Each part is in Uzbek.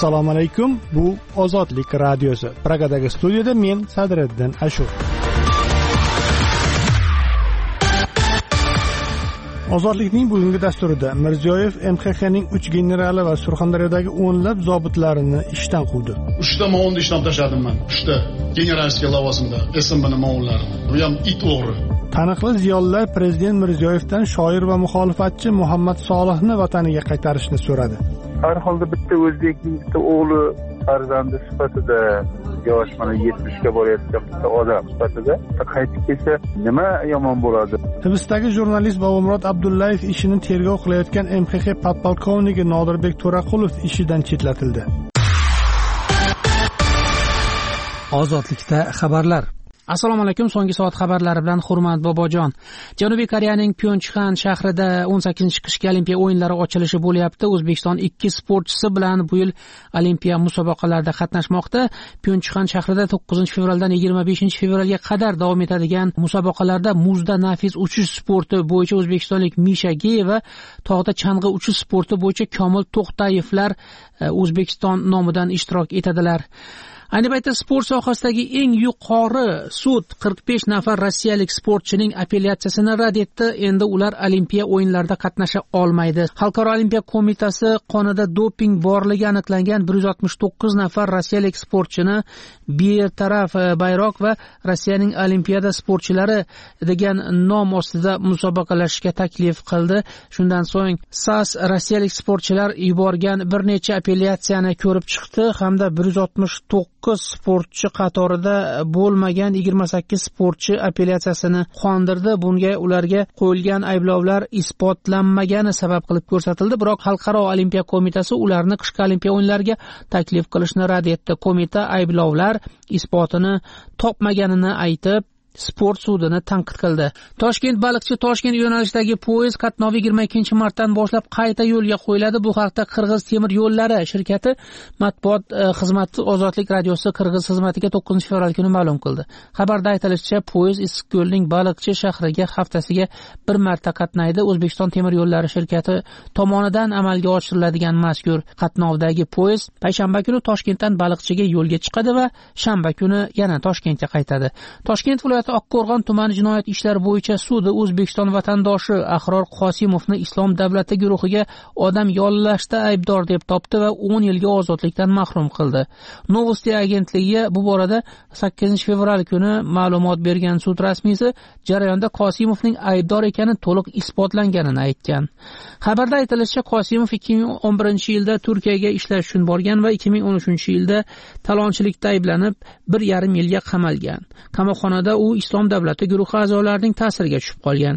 Assalomu alaykum. Bu Ozodlik radiosi. Pragadagi studiyada men Sadriddin Ashur. Ozodlikning bugungi dasturida Mirziyoyev MXXning 3 generali va Surxondaryodagi o'nlab zobitlarini ishdan quvdi. 3 ta ma'murni ishdan tashladim men. 3 ta generalskiy lavozimda SMBning ma'murlarini. Bu ham it o'g'ri. Taniqli ziyolilar Prezident Mirziyoyevdan shoir va muxolifatchi Muhammad Solihni vataniga qaytarishni so'radi. Har holda bitta o'zbekning bitta o'g'li farzandi sifatida yosh mana 70 ga borayotgan bitta odam sifatida qaytib kelsa nima yomon bo'ladi? Hibsdagi jurnalist Bobomurod Abdullayev ishini tergov qilayotgan MXX podpolkovniki Nodirbek To'raqulov ishidan chetlatildi. Ozodlikda xabarlar. Assalomu alaykum. So'nggi soat xabarlari bilan Hurmat Bobojon. Janubiy Koreyaning Pyeonchxan shahrida 18-qishki Olimpiya o'yinlari ochilishi bo'lyapti. O'zbekiston 2 sportchisi bilan bu yil Olimpiya musobaqalarida qatnashmoqda. Pyeonchxan shahrida 9-fevraldan 25-fevralga qadar davom etadigan musobaqalarda muzda nafis uchish sporti bo'yicha o'zbekistonlik Misha Geyeva, tog'da chang'i uchish sporti bo'yicha Komil To'xtayevlar O'zbekiston nomidan ishtirok etadilar. Ayni paytda sport sohasidagi eng yuqori sud 45 nafar rossiyalik sportchining apellyatsiyasini rad etdi. Endi ular Olimpiya o'yinlarida qatnasha olmaydi. Xalqaro Olimpiya qo'mitasi qonida doping borligi aniqlangan 169 nafar rossiyalik sportchini betaraf bayroq va Rossiyaning Olimpiada sportchilari degan nom ostida musobaqalashishga taklif qildi. Shundan so'ng SAS rossiyalik sportchilar yuborgan bir necha apellyatsiyani ko'rib chiqdi hamda 169 sportchi qatorida bo'lmagan 28 sportchi apellyatsiyasini qondirdi. Bunga ularga qo'yilgan ayblovlar isbotlanmagani sabab qilib ko'rsatildi. Biroq Xalqaro Olimpiya qo'mitasi ularni qishki Olimpiya o'yinlariga taklif qilishni rad etdi. Qo'mita ayblovlar isbotini topmaganini aytib sport sudini tanqid qildi. Toshkent Baliqchi Toshkent yo'nalishidagi poyezd qatnovi 22-martdan boshlab qayta yo'lga qo'yiladi. Bu haqda Qirg'iz temir yo'llari shirkati matbuot xizmati Ozodlik radiosi Qirg'iz xizmatiga 9-fevral kuni ma'lum qildi. Xabarda aytilishicha, poyezd Issiqko'lning Baliqchi shahriga haftasiga bir marta qatnaydi. O'zbekiston temir yo'llari shirkati tomonidan amalga oshiriladigan mazkur qatnovdagi poyezd payshanba kuni Toshkentdan Baliqchiga yo'lga chiqadi va shanba kuni yana Toshkentga qaytadi. Toshkent Oqqo'rg'on tumani jinoyat ishlari bo'yicha sudi O'zbekiston vatandoshi Ahror Qosimovni Islom davlati guruhiga odam yollashda aybdor deb topdi va 10 yilga ozodlikdan mahrum qildi. Novosti agentligi bu borada 8-fevral kuni ma'lumot bergan sud rasmiysi jarayonda Qosimovning aybdor ekani to'liq isbotlanganini aytgan. Xabarda aytilishicha, Qosimov 2011-yilda Turkiyaga ishlash uchun borgan va 2013-yilda talonchilikda ayblanib 1,5 yilga qamalgan. Qamoqxonada u Islom davlati guruhi a'zolarining ta'siriga tushib qolgan.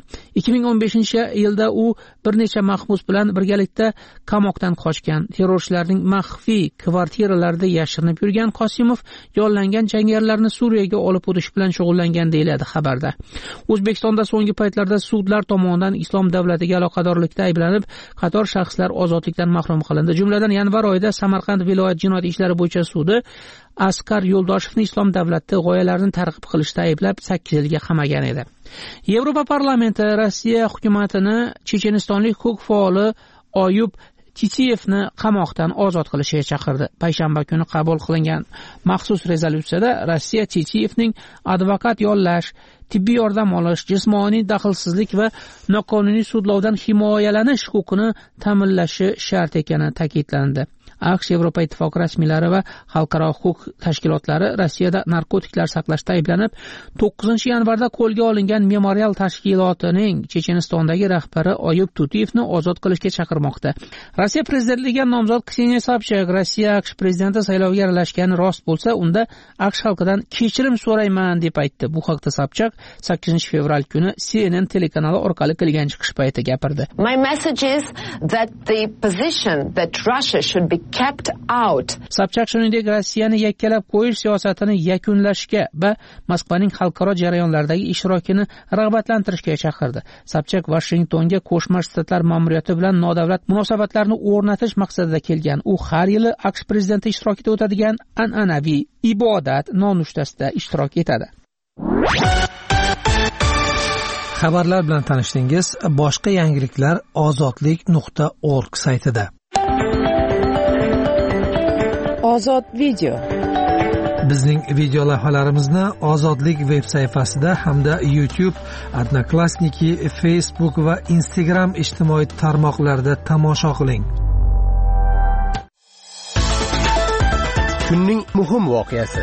2015-yilda u bir necha mahbus bilan birgalikda qamoqdan qochgan. Terrorchilarning maxfiy kvartiralarida yashirinib yurgan Qosimov yollangan jangarilarni Suriyaga olib o'tish bilan shug'ullangan deyiladi xabarda. O'zbekistonda so'nggi paytlarda sudlar tomonidan Islom davlatiga aloqadorlikda ayblanib, qator shaxslar ozodlikdan mahrum qilindi. Jumladan yanvar oyida Samarqand viloyat jinoyat ishlari bo'yicha sudi Askar Yo'ldoshevni Islom davlati g'oyalarini targ'ib qilishda ayblab 8 yilga qamagan edi. Yevropa parlamenti Rossiya hukumatini chechenistonlik huquq faoli Oyub Titiyevni qamoqdan ozod qilishga chaqirdi. Payshanba kuni qabul qilingan maxsus rezolyutsiyada Rossiya Titiyevning advokat yollash, tibbiy yordam olish, jismoniy daxlsizlik va noqonuniy sudlovdan himoyalanish huquqini ta'minlashi shart ekani ta'kidlandi. AQSh, Yevropa Ittifoqi rasmiylari va xalqaro huquq tashkilotlari Rossiyada narkotiklar saqlashda ayblanib, 9-yanvarda qo'lga olingan Memorial tashkilotining Chechenistondagi rahbari Oyub Tutiyevni ozod qilishga chaqirmoqda. Rossiya prezidentligiga nomzod Kseniya Sobchak Rossiya AQSh prezidenti sayloviga aralashgani rost bo'lsa, unda AQSh xalqidan kechirim so'rayman deb aytdi. Bu haqda Sobchak 8-fevral kuni CNN telekanali orqali qilgan chiqish payti gapirdi. My message is that the position that Russia should be kept out. Sobchak shuningdek Rossiyani yakkalab qo'yish siyosatini yakunlashga va Moskvaning xalqaro jarayonlardagi ishtirokini rag'batlantirishga chaqirdi. Sobchak Washingtonga Qo'shma Shtatlar ma'muriyati bilan nodavlat munosabatlarni o'rnatish maqsadida kelgan. U har yili AQSh prezidenti ishtirokida o'tadigan an'anaviy ibodat nonushtasida ishtirok etadi. Xabarlar bilan tanishdingiz. Boshqa yangiliklar ozodlik.org saytida. Ozod video. Bizning video lavhalarimizni Ozodlik veb sayfasida hamda YouTube, Odnoklassniki, Facebook va Instagram ijtimoiy tarmoqlarida tomosha qiling. Kunning muhim voqeasi.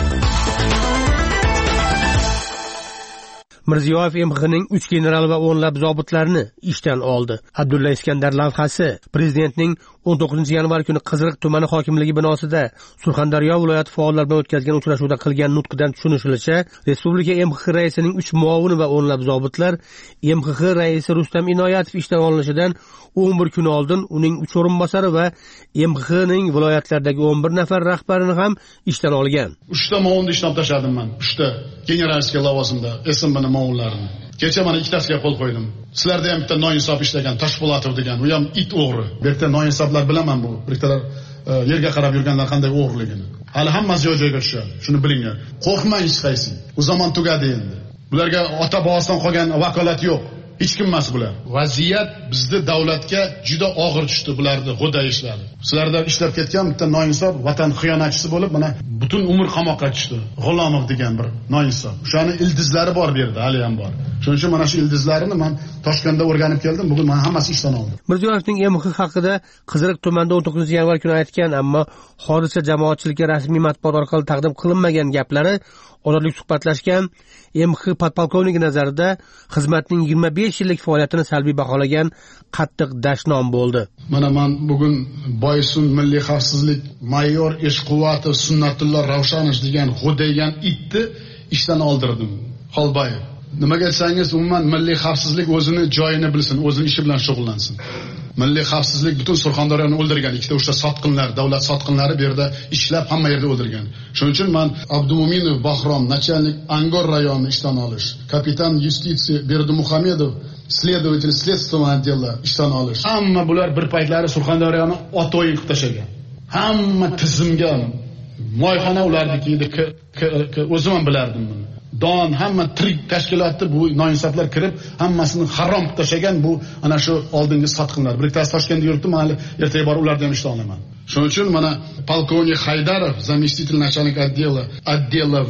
Mirziyoyev MXning 3 general va o'nlab zobitlarni ishdan oldi. Abdulla Iskandar lavhasi prezidentning 19 yanvar kuni Qiziriq tumani hokimligi binosida Surxondaryo viloyati faollar bilan o'tkazgan uchrashuvda qilgan nutqidan tushunishicha, Respublika MX raisining 3 muovini va o'nlab zobitlar MX raisi Rustam Inoyatov ishdan olinishidan 11 kun oldin uning 3 o'rinbosari va MXning viloyatlardagi 11 nafar rahbarini ham ishdan olgan. 3 ta muovini ishdan tashladim men. 3 ta generalskiy lavozimda SMBning muovinlarini. Kecha mana ikkitasiga qo'l qo'ydim. Sizlarda ham bitta noinsof ishlagan Toshpo'latov degan, u ham it o'g'ri. Bu yerda noinsoflar bilaman bu. Biriktalar yerga qarab yurganlar qanday o'g'riligini. Hali hammasi joy-joyiga tushadi. Shuni bilinglar. Qo'rqmang hech qaysi. U zamon tugadi endi. Bularga ota bobosidan qolgan vakolat yo'q. Hech kim emas bular. Vaziyat bizni davlatga juda og'ir tushdi bularning xudo ishlari. Sizlarda ishlab ketgan bitta noinsof vatan xiyonatchisi bo'lib, mana butun umr qamoqqa tushdi. G'ulomov degan bir noinsof. O'shani ildizlari bor bu yerda, hali ham bor. Shuning uchun mana shu ildizlarini men Toshkentda o'rganib keldim. Bugun men hammasi ishdan oldim. Mirziyoyevning MX haqida Qiziriq tumanida 19 yanvar kuni aytgan, ammo hodisa jamoatchilikka rasmiy matbuot orqali taqdim qilinmagan gaplari Ozodlik suhbatlashgan MX podpolkovniki nazarida xizmatning 25 yillik faoliyatini salbiy baholagan qattiq dashnom bo'ldi. Mana men bugun Boysun milliy xavfsizlik mayor Eshquvvatov Sunnatulloh Ravshanov degan g'o'daygan itni ishdan oldirdim. Xolbayev. Nimaga aytsangiz, umuman milliy xavfsizlik o'zini joyini bilsin, o'zini ishi bilan shug'ullansin. Milliy xavfsizlik butun Surxondaryoni o'ldirgan, ikkita uchta sotqinlar, davlat sotqinlari bu yerda ishlab hamma yerda o'ldirgan. Shuning uchun men Abdumo'minov Bahrom, начальник Angor rayoni ishdan olish, kapitan yustitsiya Berdimuhamedov, следователь следственного отдела ishdan olish. Hamma bular bir paytlari Surxondaryoni oto'yin qilib tashlagan. Hamma tizimga moyxona ularniki edi, o'zim ham bilardim buni. Don hamma tirik tashkilotda bu noinsoflar kirib, hammasini harom qilib tashlagan bu ana shu oldingi sotqinlar. Biriktas Toshkentda yuribdi, men ertaga borib ularni ham ishdan olaman. Shuning uchun mana polkovnik Haydarov, заместитель начальника отдела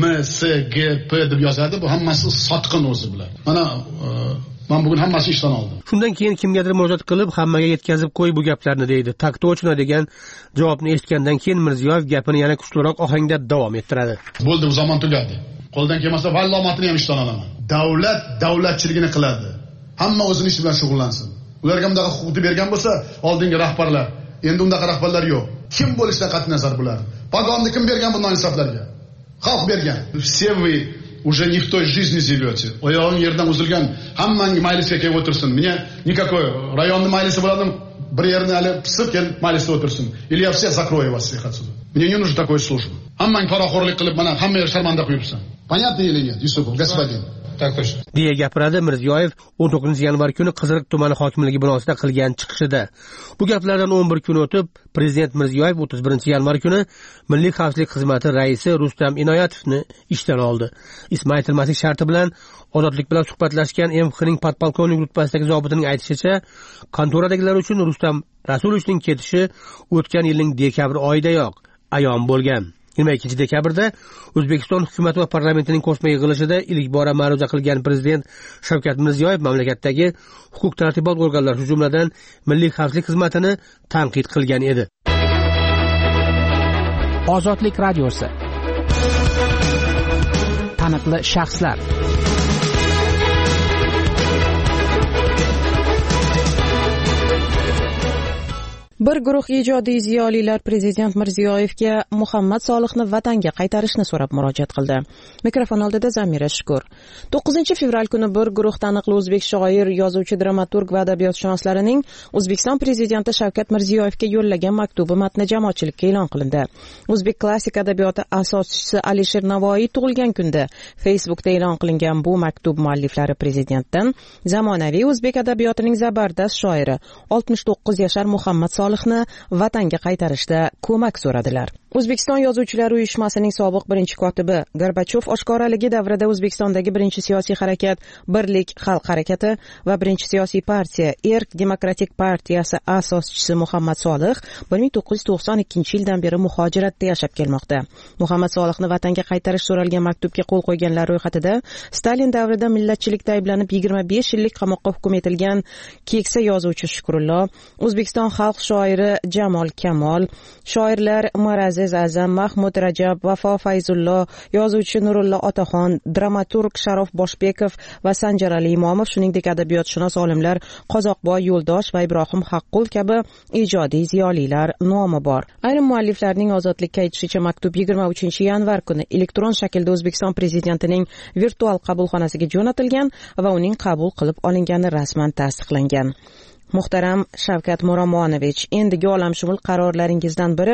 VMSGP deb yozadi. Bu hammasi sotqin o'zi bilan. Mana men bugun hammasi ishdan oldim. Shundan keyin kimgadir murojaat qilib, hammaga yetkazib qo'y bu gaplarni deydi. Taktochno degan javobni eshitgandan keyin Mirziyoyev gapini yana kuchliroq ohangda davom ettiradi. Bo'ldi, bu zamon tugadi. Qo'ldan kelmasa vallomatini ham ishdan olaman. Davlat davlatchiligini qiladi. Hamma o'zining ishi bilan shug'ullansin. Ularga bunday huquqni bergan bo'lsa, oldingi rahbarlar, endi unday rahbarlar yo'q. Kim bo'lishidan qat'iy nazar bular. Pogonni kim bergan bu noinsoflarga? Xalq bergan. Все вы уже не в той жизни живете. Oyog'ing yerdan uzilgan, hammang maylisga kelib o'tirsin. Menga никакой rayonni maylisi bo'ladim. Bir yerni hali pisib kel maylisda o'tirsin. Или я всех закрою вас всех отсюда. Мне не нужна такая служба. Hammang faroxo'rlik qilib, mana hamma yer sharmanda qo'yibsan. Понятно или нет, Yusupov, господин? Так точно. deya gapiradi Mirziyoyev 19 yanvar kuni Qiziriq tumani hokimligi binosida qilgan chiqishida. Bu gaplardan 11 kun o'tib, prezident Mirziyoyev 31 yanvar kuni Milliy xavfsizlik xizmati raisi Rustam Inoyatovni ishdan oldi. Ismi aytilmaslik sharti bilan Ozodlik bilan suhbatlashgan MXning podpolkovnik rutbasidagi zobitining aytishicha, kontoradagilar uchun Rustam Rasulovning ketishi o'tgan yilning dekabr oyidayoq ayon bo'lgan. 22 dekabrda O'zbekiston hukumati va parlamentining qo'shma yig'ilishida ilk bora ma'ruza qilgan prezident Shavkat Mirziyoyev mamlakatdagi huquq tartibot organlari, shu jumladan Milliy xavfsizlik xizmatini tanqid qilgan edi. Ozodlik radiosi. Taniqli shaxslar. Bir guruh ijodiy ziyolilar prezident Mirziyoyevga Muhammad Solihni vatanga qaytarishni so'rab murojaat qildi. Mikrofon oldida Zamira Shukur. 9-fevral kuni bir guruh taniqli o'zbek shoir, yozuvchi, dramaturg va adabiyotshunoslarining O'zbekiston prezidenti Shavkat Mirziyoyevga yo'llagan maktubi matni jamoatchilikka e'lon qilindi. O'zbek klassik adabiyoti asoschisi Alisher Navoiy tug'ilgan kunda Facebookda e'lon qilingan bu maktub mualliflari prezidentdan zamonaviy o'zbek adabiyotining zabardast shoiri 69 yashar Muhammad Solihni vatanga qaytarishda ko'mak so'radilar. O'zbekiston Yozuvchilar uyushmasining sobiq birinchi kotibi Gorbachov oshkoraligi davrida O'zbekistondagi birinchi siyosiy harakat Birlik xalq harakati va birinchi siyosiy partiya Erk demokratik partiyasi asoschisi Muhammad Solih 1992-yildan beri muhojiratda yashab kelmoqda. Muhammad Solihni vatanga qaytarish so'ralgan maktubga qo'l qo'yganlar ro'yxatida Stalin davrida millatchilikda ayblanib 25 yillik qamoqqa hukm etilgan keksa yozuvchi Shukrullo, O'zbekiston xalq shoiri Jamol Kamol, shoirlar Maraz Azam, Mahmud Rajab, Vafo Fayzullo, yozuvchi Nurullo Otaxon, dramaturg Sharof Boshbekov va Sanjarali Imomov, shuningdek adabiyotshunos olimlar Qozoqboy Yo'ldosh va Ibrohim Haqqul kabi ijodiy ziyolilar nomi bor. Ayrim mualliflarning ozodlikka aytishicha maktub 23-yanvar kuni elektron shaklda O'zbekiston prezidentining virtual qabulxonasiga jo'natilgan va uning qabul qilib olingani rasman tasdiqlangan. Muhtaram Shavkat Miromonovich, endigi olamshumul qarorlaringizdan biri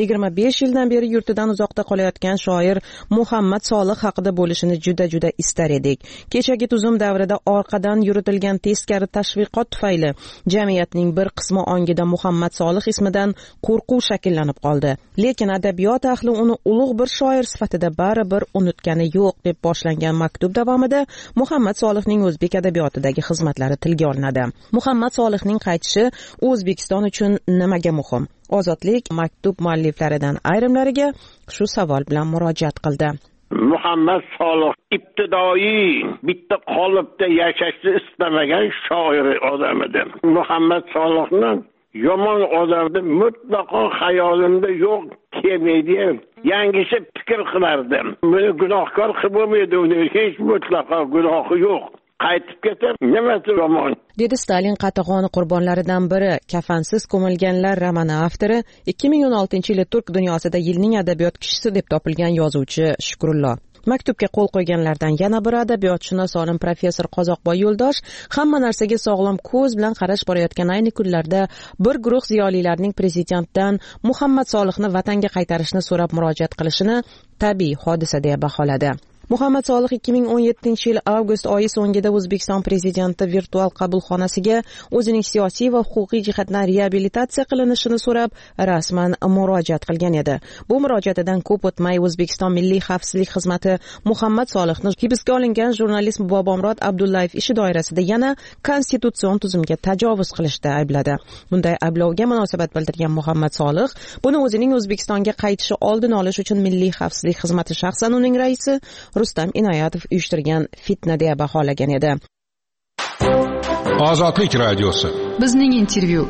25 yildan beri yurtidan uzoqda qolayotgan shoir Muhammad Solih haqida bo'lishini juda istar edik. Kechagi tuzum davrida orqadan yuritilgan teskari tashviqot tufayli jamiyatning bir qismi ongida Muhammad Solih ismidan qo'rquv shakllanib qoldi. Lekin adabiyot ahli uni ulug' bir shoir sifatida baribir unutgani yo'q deb boshlangan maktub davomida Muhammad Solihning o'zbek adabiyotidagi xizmatlari tilga olinadi. Muhammad Solih qaytishi O'zbekiston uchun nimaga muhim? Ozodlik maktub mualliflaridan ayrimlariga shu savol bilan murojaat qildi. Muhammad Solih ibtidoiy bitta qolipda yashashni istamagan shoir odam edi. Muhammad Solihni yomon odamni mutlaqo xayolimda yo'q kelmaydi. Yangicha fikr qilardim. Buni gunohkor qilib bo'lmaydi, uni hech mutlaqo gunohi yo'q. Qaytib ketar, nimasi yomon? Dedi Stalin qatag'oni qurbonlaridan biri, kafansiz ko'milganlar romani avtori, 2016-yili turk dunyosida yilning adabiyot kishisi deb topilgan yozuvchi Shukrullo. Maktubga qo'l qo'yganlardan yana biri adabiyotshunos olim professor Qozoqboy Yo'ldosh hamma narsaga sog'lom ko'z bilan qarash borayotgan ayni kunlarda bir guruh ziyolilarning prezidentdan Muhammad Solihni vatanga qaytarishni so'rab murojaat qilishini tabiiy hodisa deya baholadi. Muhammad Solih 2017-yil avgust oyi so'ngida O'zbekiston prezidenti virtual qabulxonasiga o'zining siyosiy va huquqiy jihatdan reabilitatsiya qilinishini so'rab rasman murojaat qilgan edi. Bu murojaatidan ko'p o'tmay O'zbekiston Milliy xavfsizlik xizmati Muhammad Solihni hibsga olingan jurnalist Bobomurod Abdullayev ishi doirasida yana konstitutsion tuzumga tajovuz qilishda aybladi. Bunday ayblovga munosabat bildirgan Muhammad Solih buni o'zining O'zbekistonga qaytishi oldini olish uchun Milliy xavfsizlik xizmati shaxsan uning raisi Rustam Inoyatov uyushtirgan fitna deya baholagan edi. Ozodlik radiosi. Bizning intervyu.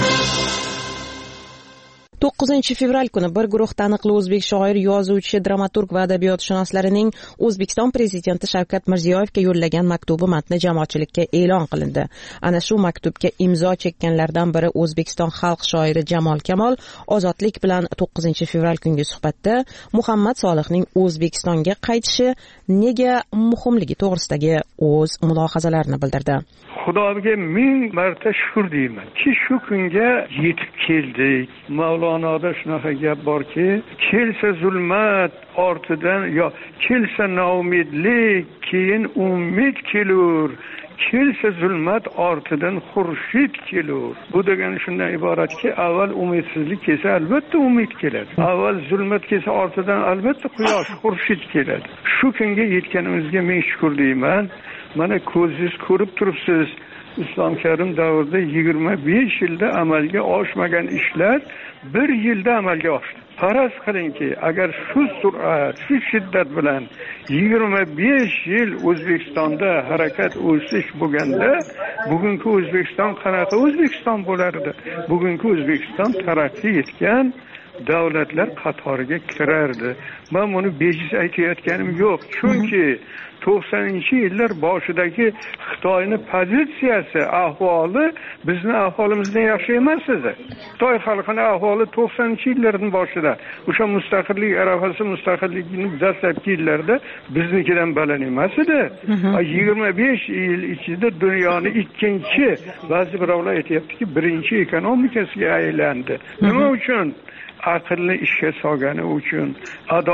9-fevral kuni bir guruh taniqli o'zbek shoir, yozuvchi, dramaturg va adabiyotshunoslarining O'zbekiston prezidenti Shavkat Mirziyoyevga yo'llagan maktubi matni jamoatchilikka e'lon qilindi. Ana shu maktubga imzo chekkanlardan biri O'zbekiston xalq shoiri Jamol Kamol Ozodlik bilan 9-fevral kungi suhbatda Muhammad Solihning O'zbekistonga qaytishi nega muhimligi to'g'risidagi o'z mulohazalarini bildirdi. Xudoga ming marta shukr deyman ki shu kunga yetib keldik. Mavlonoda shunaqa gap borki, kelsa zulmat ortidan yo kelsa noumidlik, keyin umid kelur. Kelsa zulmat ortidan xurshid kelur. Bu degani shundan iboratki, avval umidsizlik kelsa albatta umid keladi. Avval zulmat kelsa ortidan albatta quyosh, xurshid keladi. Shu kunga yetganimizga ming shukr deyman. Mana ko'zingiz ko'rib turibsiz. Islom Karim davrida 25 yilda amalga oshmagan ishlar 1 yilda amalga oshdi. Faraz qilingki, agar shu sur'at, shu shiddat bilan 25 yil O'zbekistonda harakat o'sish bo'lganda, bugungi O'zbekiston qanaqa O'zbekiston bo'lardi? Bugungi O'zbekiston taraqqiy etgan davlatlar qatoriga kirardi. Men buni bejiz aytayotganim yo'q, chunki 90-yillar boshidagi Xitoyning pozitsiyasi, ahvoli bizni ahvolimizdan yaxshi emas edi. Xitoy xalqining ahvoli 90-yillarning boshida, o'sha mustaqillik arafasi, mustaqillikning dastlabki yillarida biznikidan baland emas edi. 25 yil ichida dunyoning ikkinchi, ba'zi birovlar aytayaptiki, birinchi ekonomikasiga aylandi. Nima uchun? Aqlni ishga solgani uchun,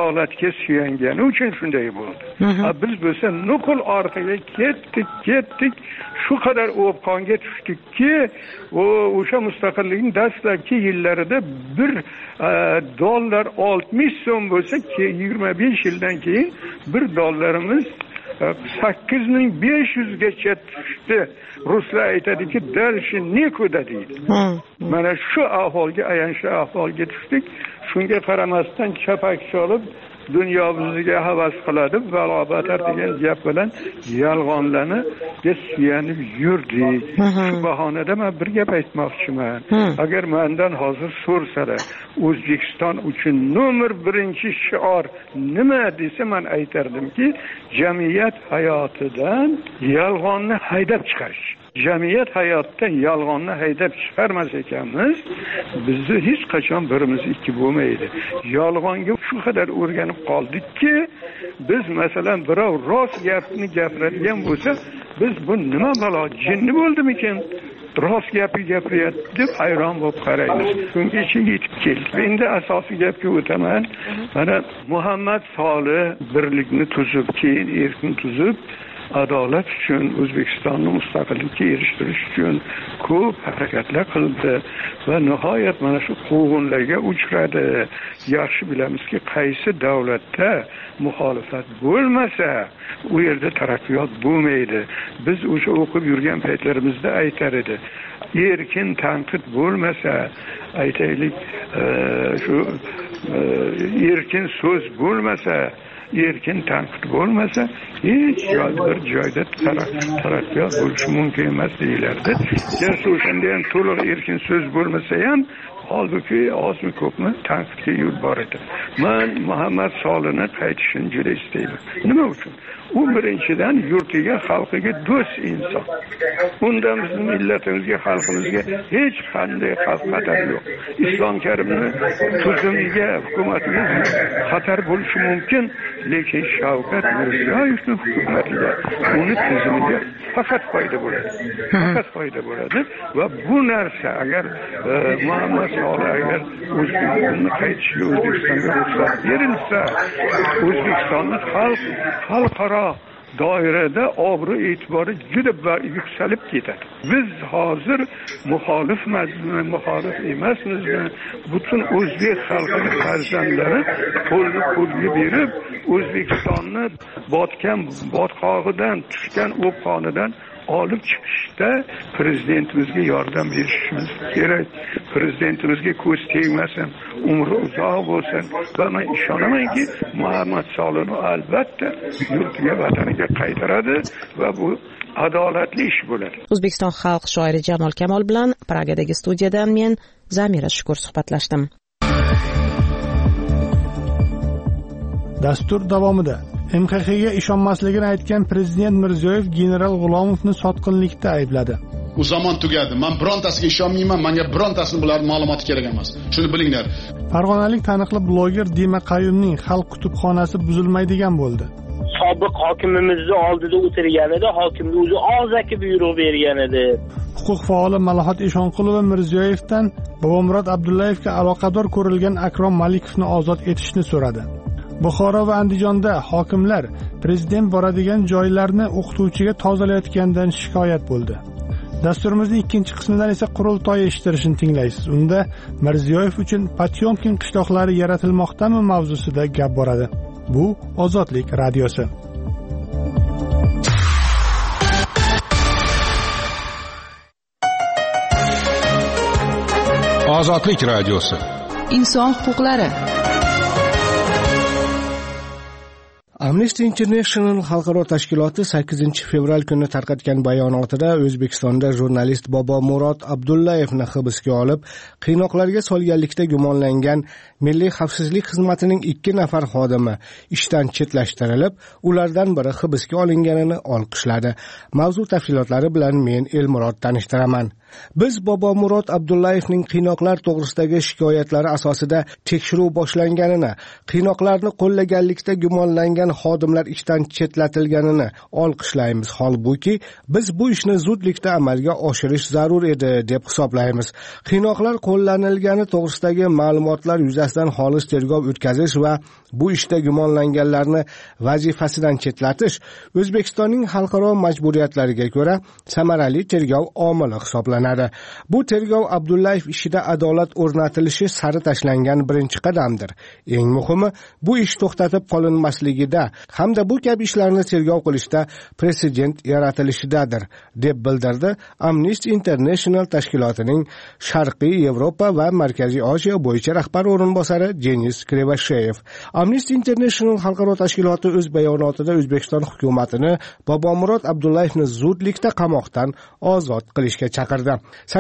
adolatga suyangani uchun shunday bo'ldi. Biz bo'lsa nuqul orqaga ketdik, shu qadar o'pqonga tushdikki, o'sha mustaqillikning dastlabki yillarida bir dollar 60 so'm bo'lsa, 25 yildan keyin bir dollarimiz 8500 gacha tushdi. Ruslar aytadiki, dalshi nekuda deydi. Mana shu ahvolga, ayanchli ahvolga tushdik. Shunga qaramasdan chapak cholib dunyo bizga havas qiladi, balobatar degan gap bilan yolg'onlarni suyanib yurdik. Shu bahonada men bir gap aytmoqchiman. Agar mendan hozir so'rsalar, O'zbekiston uchun nomer 1 shior nima desa, men aytardimki, jamiyat hayotidan yolg'onni haydab chiqarish. Jamiyat hayotdan yolg'onni haydab chiqarmas ekanmiz, bizni hech qachon birimiz ikki bo'lmaydi. Yolg'onga shu qadar o'rganib qoldikki, biz masalan birov rost gapni gapiradigan bo'lsa, biz bu nima balo, jinni bo'ldimikin? Rost gapi gapiryapti deb hayron bo'lib qaraymiz. Shungacha yetib keldik. Endi asosiy gapga o'taman. Mana Muhammad Solih birlikni tuzib, keyin erkin tuzib, adolat uchun, O'zbekistonni mustaqillikka erishtirish uchun ko'p harakatlar qildi va nihoyat mana shu quvg'inlarga uchradi. Yaxshi bilamizki, qaysi davlatda muxolifat bo'lmasa, u yerda taraqqiyot bo'lmaydi. Biz o'sha o'qib yurgan paytlarimizda aytar edi. Erkin tanqid bo'lmasa, aytaylik, shu erkin so'z bo'lmasa, erkin tanqid bo'lmasa, hech bir joyda taraqqiyot bo'lishi mumkin emas deyilardi. Garchi o'shanda ham to'liq erkin so'z bo'lmasa ham, holbuki ozmi ko'pmi tanqidga yo'l bor edi. Men Muhammad Solihni qaytishini juda istayman. Nima uchun? U birinchidan yurtiga, xalqiga do'st inson. Undan bizning millatimizga, xalqimizga hech qanday xatar yo'q. Islom Karimni tuzumiga, hukumatiga xatar bo'lishi mumkin, lekin Shavkat Mirziyoyevning hukumatiga, uni tuzumiga faqat foyda bo'ladi. Faqat foyda bo'ladi va bu narsa agar Muhammad Solih agar O'zbekistonga qaytishiga, O'zbekistonga ruxsat berilsa, O'zbekistonning xalqaro doirada obro' e'tibori juda yuksalib ketadi. Biz hozir muxolifmizmi, muxolif emasmizmi? Butun o'zbek xalqining farzandlari qo'lga berib, O'zbekistonni botgan botqog'idan, tushgan o'pqonidan olib chiqishda prezidentimizga yordam berishimiz kerak. Prezidentimizga ko'z tegmasin, umri uzoq bo'lsin va men ishonamanki, Muhammad Solihni albatta yurtiga, vataniga qaytaradi va bu adolatli ish bo'ladi. O'zbekiston xalq shoiri Jamol Kamol bilan Pragadagi studiyadan men Zamira Shukur suhbatlashdim. Dastur davomida MXXga ishonmasligini aytgan prezident Mirziyoyev general G'ulomovni sotqinlikda aybladi. U zamon tugadi. Men birontasiga ishonmayman, menga birontasini bularning ma'lumoti kerak emas. Shuni bilinglar. Farg'onalik taniqli bloger Dima Qayumning xalq kutubxonasi buzilmaydigan bo'ldi. Sobiq hokimimizni oldida o'tirganida hokimga o'zi og'zaki buyruq bergan edi. Huquq faoli Malohat Eshonqulova Mirziyoyevdan Bobomurod Abdullayevga aloqador ko'rilgan Akrom Malikovni ozod etishni so'radi. Buxoro va Andijonda hokimlar prezident boradigan joylarni o'qituvchiga tozalayotgandan shikoyat bo'ldi. Dasturimizning ikkinchi qismidan esa qurultoy eshittirishini tinglaysiz. Unda Mirziyoyev uchun Potyomkin qishloqlari yaratilmoqdami mavzusida gap boradi. Bu Ozodlik radiosi. Ozodlik radiosi. Inson huquqlari. Amnesty International xalqaro tashkiloti 8 fevral kuni tarqatgan bayonotida O'zbekistonda jurnalist Bobomurod Abdullayevni hibsga olib, qiynoqlarga solganlikda gumonlangan Milliy xavfsizlik xizmatining 2 nafar xodimi ishdan chetlashtirilib, ulardan biri hibsga olinganini olqishladi. Mavzu tafsilotlari bilan men Elmurod tanishtiraman. Biz Bobomurod Abdullayevning qiynoqlar to'g'risidagi shikoyatlari asosida tekshiruv boshlanganini, qiynoqlarni qo'llaganlikda gumonlangan xodimlar ishdan chetlatilganini olqishlaymiz. Holbuki biz bu ishni zudlikda amalga oshirish zarur edi deb hisoblaymiz. Qiynoqlar qo'llanilgani to'g'risidagi ma'lumotlar yuzasidan xolis tergov o'tkazish va bu ishda gumonlanganlarni vazifasidan chetlatish O'zbekistonning xalqaro majburiyatlariga ko'ra samarali tergov omili hisoblanadi. Bu tergov Abdullayev ishida adolat o'rnatilishi sari tashlangan birinchi qadamdir. Eng muhimi bu ish to'xtatib qolinmasligida hamda bu kabi ishlarni tergov qilishda presedent yaratilishidadir, deb bildirdi Amnesty International tashkilotining Sharqiy Yevropa va Markaziy Osiyo bo'yicha rahbar o'rinbosari Denis Krivasheyev. Amnesty International xalqaro tashkiloti o'z bayonotida O'zbekiston hukumatini Bobomurod Abdullayevni zudlikda qamoqdan ozod qilishga chaqirdi.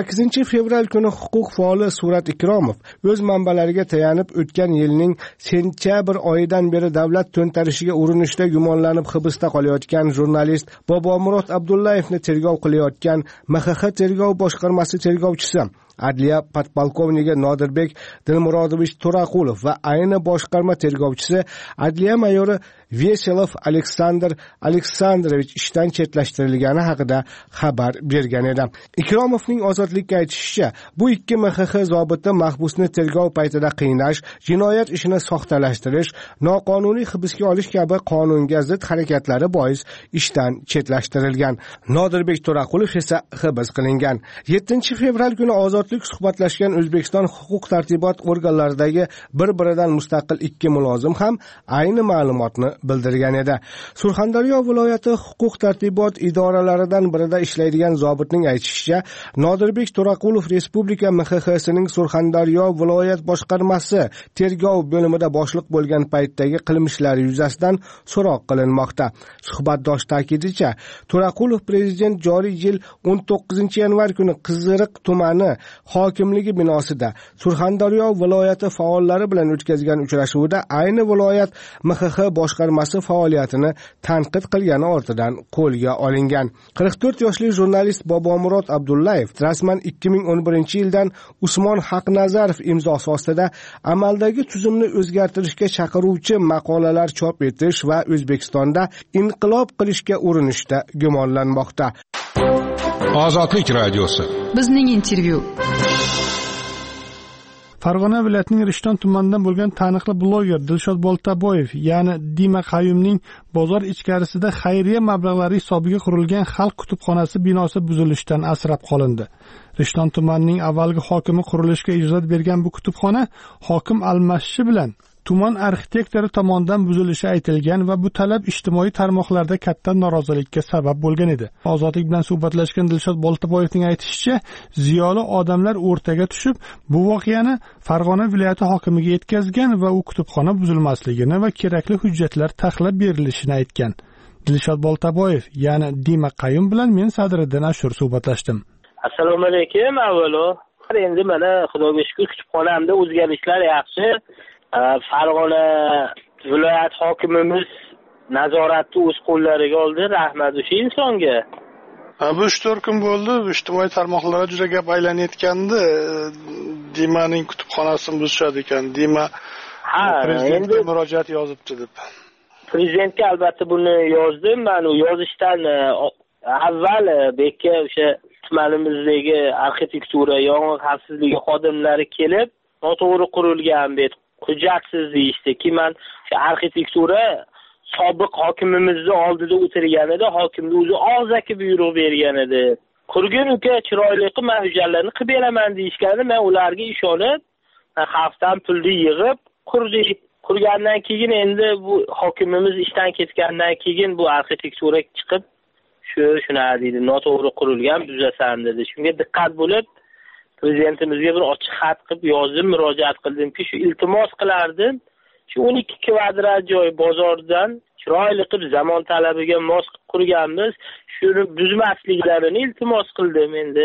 8 fevral kuni huquq faoli Surat Ikromov o'z manbalariga tayanib o'tgan yilning sentyabr oyidan beri davlat to'ntarishiga urinishda gumonlanib hibsda qolayotgan jurnalist Bobomurod Abdullayevni tergov qilayotgan MXX tergov boshqarmasi tergovchisi Adliya podpolkovnigi Nodirbek Dilmurodovich To'raqulov va ayni boshqarma tergovchisi Adliya mayori Veselov Aleksandr Aleksandrovich ishdan chetlashtirilgani haqida xabar bergan edi. Ikromovning ozodlikka aytishicha, bu ikki MXX zobiti mahbusni tergov paytida qiynash, jinoyat ishini soxtalashtirish, noqonuniy hibsga olish kabi qonunga zid harakatlari bois ishdan chetlashtirilgan. Nodirbek To'raqulov esa hibs qilingan. 7 fevral kuni ozodlik suhbatlashgan O'zbekiston huquq tartibot organlaridagi bir-biridan mustaqil ikki mulozim ham ayni ma'lumotni bildirgan edi. Surxondaryo viloyati huquq tartibot idoralaridan birida ishlaydigan zobitning aytishicha, Nodirbek To'raqulov Respublika MXXsining Surxondaryo viloyat boshqarmasi tergov bo'limida boshliq bo'lgan paytdagi qilmishlari yuzasidan so'roq qilinmoqda. Suhbatdosh ta'kidicha, To'raqulov prezident joriy yil 19 yanvar kuni Qiziriq tumani hokimligi binosida Surxondaryo viloyati faollari bilan o'tkazgan uchrashuvda ayni viloyat MXX boshqarmasi faoliyatini tanqid qilgani ortidan qo'lga olingan. 44 yoshli jurnalist Bobomurod Abdullayev rasman 2011-yildan Usmon Haqnazarov imzosi ostida amaldagi tuzumni o'zgartirishga chaqiruvchi maqolalar chop etish va O'zbekistonda inqilob qilishga urinishda gumonlanmoqda. Ozodlik radiosi. Bizning intervyu. Farg'ona viloyatining Rishton tumanidan bo'lgan taniqli bloger Dilshod Boltaboyev, ya'ni Dima Qayumning bozor ichkarisida xayriya mablag'lari hisobiga qurilgan xalq kutubxonasi binosi buzilishdan asrab qolindi. Rishton tumanining avvalgi hokimi qurilishga ijozat bergan bu kutubxona hokim almashishi bilan tuman arxitektori tomonidan buzilishi aytilgan va bu talab ijtimoiy tarmoqlarda katta norozilikka sabab bo'lgan edi. Ozodlik bilan suhbatlashgan Dilshod Boltaboyevning aytishicha, ziyoli odamlar o'rtaga tushib, bu voqeani Farg'ona viloyati hokimiga yetkazgan va u kutubxona buzilmasligini va kerakli hujjatlar taxlab berilishini aytgan. Dilshod Boltaboyev, ya'ni Dima Qayum bilan men Sadriddin Ashur suhbatlashdim. Assalomu alaykum. Avvalo, endi mana Xudoga shukr, kutubxonamda o'zgarishlar yaxshi. Farg'ona viloyat hokimimiz nazoratni o'z qo'llariga oldi. Rahmat o'sha insonga. Bu 3-4 kun bo'ldi, ijtimoiy tarmoqlarda juda gap aylanayotgandi. Dimaning kutubxonasini buzishadi ekan. Dima prezidentga murojaat yozibdi deb. Prezidentga albatta buni yozdim. Men u yozishdan avval bekka o'sha tumanimizdagi arxitektura, yong'in xavfsizligi xodimlari kelib, noto'g'ri qurilgan bet hujjatsiz deyishdi. Men o'sha arxitektura sobiq hokimimizni oldida o'tirganida hokimning o'zi og'zaki buyruq bergan edi. Qurgin uka chiroyli qilib men hujjatlarni qilib beraman deyishganda men ularga ishonib, xalqdan pulni yig'ib qurdik. Qurgandan keyin endi bu hokimimiz ishdan ketgandan keyin bu arxitektura chiqib shuna deydi, noto'g'ri qurilgan, buzasan dedi. Shunga diqqat bo'lib prezidentimizga bir ochiq xat qilib yozdim, murojaat qildimki, shu iltimos qilardim. Shu 12 kvadrat joy bozordan chiroyli qilib zamon talabiga mos qurganmiz. Shuni buzmasliklarini iltimos qildim. Endi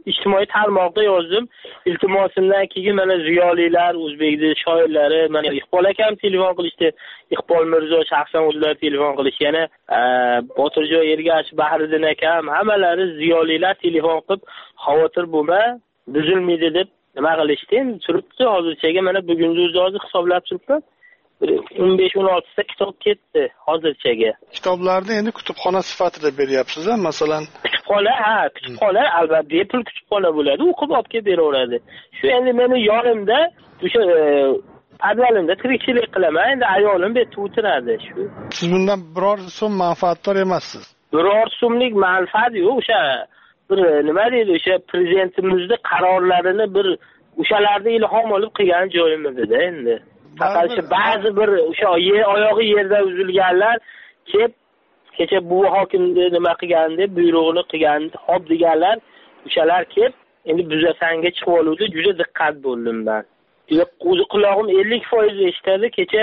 ijtimoiy tarmoqda yozdim. Iltimosimdan keyin mana ziyolilar, o'zbekning shoirlari, mana Iqbol akam telefon qilishdi. Iqbol Mirzo shaxsan o'zlari telefon qilish, yana Botirjon Ergashev, Bahriddin akam, hammalari ziyolilar telefon qilib, xavotir bo'lma, buzilmaydi deb nima qilishdi. Turibdi hozirchaga mana bugungi o'zini hisoblab turibman. 15-16 ta kitob ketdi hozirchaga. Kitoblarni endi kutubxona sifatida beryapsiz, masalan. Kutubxona albatta bepul kutubxona bo'ladi, o'qib olib kelib beraveradi. Shu endi meni yonimda, o'sha podvalimda tirikchilik qilaman, endi ayolim bu yerda o'tiradi. Shu. Siz bundan biror so'm manfaatdor emassiz. Biror so'mlik manfaat yo'q, o'sha bir nima deydi, o'sha prezidentimizning qarorlarini bir o'shalarni ilhom olib qilgan joyimizda endi. Faqat shu ba'zi bir o'sha oyog'i yerda uzilganlar kelib kecha bu hokimni nima qilgan deb buyrug'ini qilgan, hop deganlar, o'shalar kelib endi buzasanga chiqib oluvdi, juda diqqat bo'ldim men. O'zi qulog'im 50% eshitadi, kecha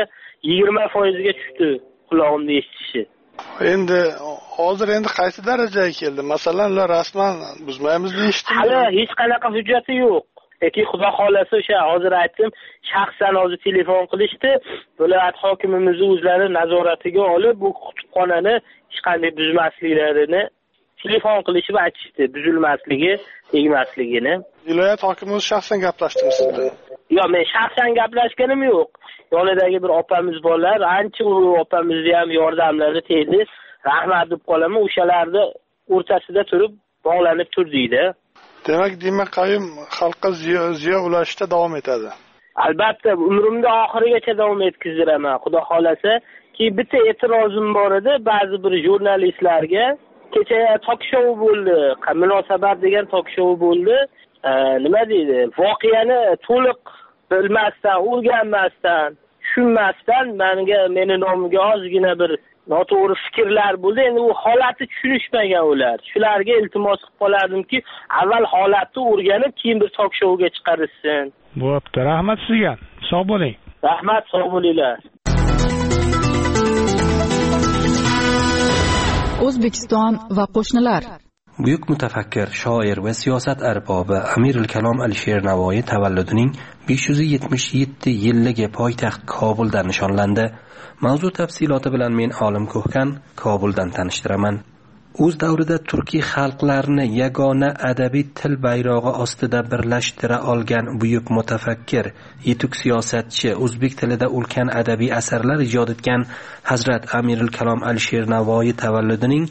20% ga tushdi qulog'imni eshitishi. Endi hozir qaysi darajaga keldi? Masalan, ular rasman buzmaymiz deyishdi. Hali hech qanaqa hujjati yo'q. Lekin xudo xolasa o'sha hozir aytdim, shaxsan hozir telefon qilishdi, viloyat hokimimizni o'zlari nazoratiga olib, bu kutubxonani hech qanday buzmasliklarini telefon qilishib aytishdi, buzilmasligi, tegmasligini. Viloyat hokimimiz shaxsan gaplashdimi sizda? Yo'q, men shaxsan gaplashganim yo'q. Yonidagi bir opamiz borlar, ancha u opamizni ham yordamlari tegdi. Rahmat deb qolaman, o'shalarni o'rtasida turib bog'lanib turdikda. Demak, Qayum xalqqa ziyo ulashishda davom etadi. Albatta, umrimda oxirigacha davom etkaziraman, xudo xolasa. Ki bitta e'tirozim bor edi, ba'zi bir jurnalistlarga. Kecha talk show bo'ldi, munosabat degan talk show bo'ldi. Nima deydi? Voqeani to'liq bilmasdan, o'rganmasdan, tushunmasdan meni nomimga ozgina bir noto'g'ri fikrlar bo'ldi. Endi u holatni tushunishmagan ular. Shularga iltimos qilib qolardimki, avval holatni o'rganib, keyin bir talk showga chiqarishsin. Bo'pti, rahmat sizga. Sog' bo'ling. Rahmat, sog' bo'linglar. O'zbekiston va qo'shnilar. Buyuk mutafakkir, shoir va siyosat arbobi Amirul Kalom Alisher Navoiy tavalludining 577 yilligi poytaxt Kobulda nishonlandi. Mavzu tafsiloti bilan men Olim Ko'hkan Kobuldan tanishtiraman. O'z davrida turkiy xalqlarni yagona adabiy til bayrog'i ostida birlashtira olgan buyuk mutafakkir, yetuk siyosatchi, o'zbek tilida ulkan adabiy asarlar ijod etgan Hazrat Amirul Kalom Alisher Navoiy tavalludining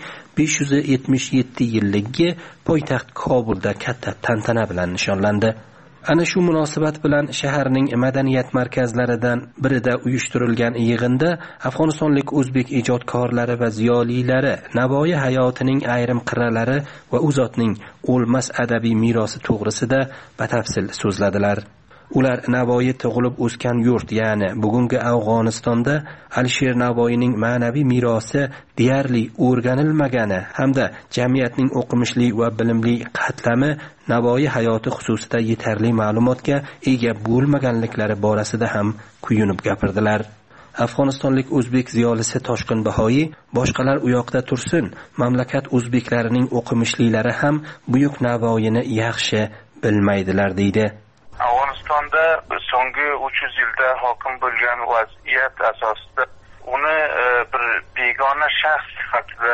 577 yilligi poytaxt Kobulda katta tantana bilan nishonlandi. Ana shu munosabat bilan shaharning madaniyat markazlaridan birida uyushtirilgan yig'inda Afg'onistonlik o'zbek ijodkorlari va ziyolilari Navoiy hayotining ayrim qirralari va u zotning o'lmas adabiy merosi to'g'risida batafsil so'zladilar. Ular Navoiy tug'ilib o'sgan yurt, ya'ni bugungi Afg'onistonda Alisher Navoiyning ma'naviy merosi deyarli o'rganilmagani hamda jamiyatning o'qimishli va bilimli qatlami Navoiy hayoti xususida yetarli ma'lumotga ega bo'lmaganliklari borasida ham kuyunib gapirdilar. Afg'onistonlik o'zbek ziyolisi Toshqin Bahoyi boshqalar u yoqda tursin, mamlakat o'zbeklarining o'qimishlilari ham buyuk Navoiyni yaxshi bilmaydilar deydi. Afg'onistonda so'nggi 300 yilda hokim bo'lgan vaziyat asosida uni bir begona shaxs sifatida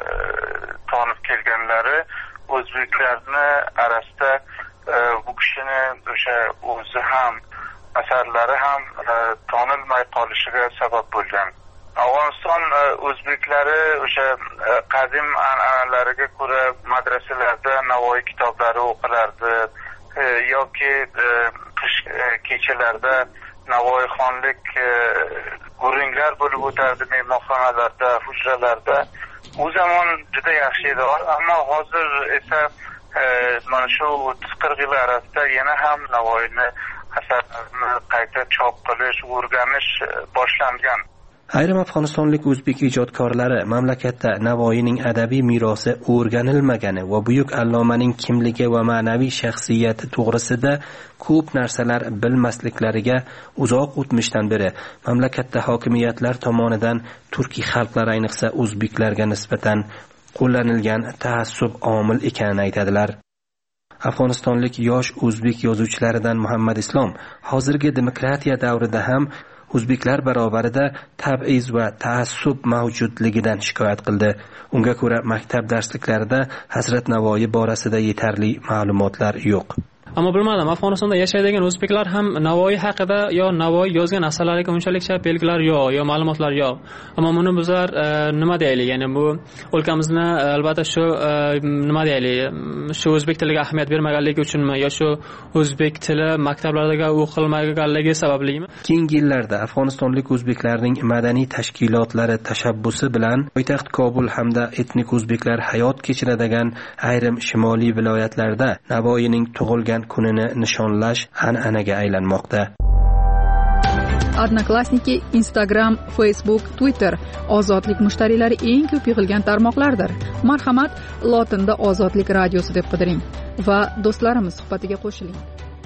tanib kelganlari o'zbeklarni arasida bu kishini o'sha o'zi ham asarlari ham tanilmay qolishiga sabab bo'lgan. Afg'oniston o'zbeklari o'sha qadim an'analariga ko'ra madrasalarda Navoiy kitoblari o'qilardi. Yoki qish kechalarda Navoiyxonlik guringlar bo'lib o'tardi mehmonxonalarda, hujralarda. U zamon juda yaxshi edi, ammo hozir esa mana shu 30-40 yil orasida yana ham Navoiyni asarlarini qayta chop qilish, o'rganish boshlangan. Ayrim afg'onistonlik o'zbek ijodkorlari mamlakatda Navoiyning adabiy merosi o'rganilmagani va buyuk allomaning kimligi va ma'naviy shaxsiyati to'g'risida ko'p narsalar bilmasliklariga uzoq o'tmishdan beri mamlakatda hokimiyatlar tomonidan turkiy xalqlar, ayniqsa o'zbeklarga nisbatan qo'llanilgan taassub omil ekanini aytadilar. Afg'onistonlik yosh o'zbek yozuvchilaridan Muhammad Islom hozirgi demokratiya davrida ham o'zbeklar barobarida tab'iz va taassub mavjudligidan shikoyat qildi. Unga ko'ra, maktab darsliklarida Hazrat Navoiy borasida yetarli ma'lumotlar yo'q. Ammo bilmadim, Afg'onistonda yashaydigan o'zbeklar ham Navoiy haqida yo Navoiy yozgan asarlariga unchalikcha belgilar yo'q, yo ma'lumotlar yo'q. Ammo buni bizlar nima deylik? Ya'ni bu o'lkamizni albatta shu nima deylik? Shu o'zbek tiliga ahamiyat bermaganligi uchunmi yo shu o'zbek tili maktablarda o'qilmaganligi sabablimi? Keyingi yillarda Afg'onistonlik o'zbeklarning madaniy tashkilotlari tashabbusi bilan poytaxt Kobul hamda etnik o'zbeklar hayot kechiradigan ayrim shimoliy viloyatlarda Navoiyning tug'ilgan kunini nishonlash an'anaga aylanmoqda. Odnoklassniki, Instagram, Facebook, Twitter ozodlik mushtariylari eng ko'p yig'ilgan tarmoqlardir. Marhamat, lotinda Ozodlik radiosi deb qidiring va do'stlarimiz suhbatiga qo'shiling.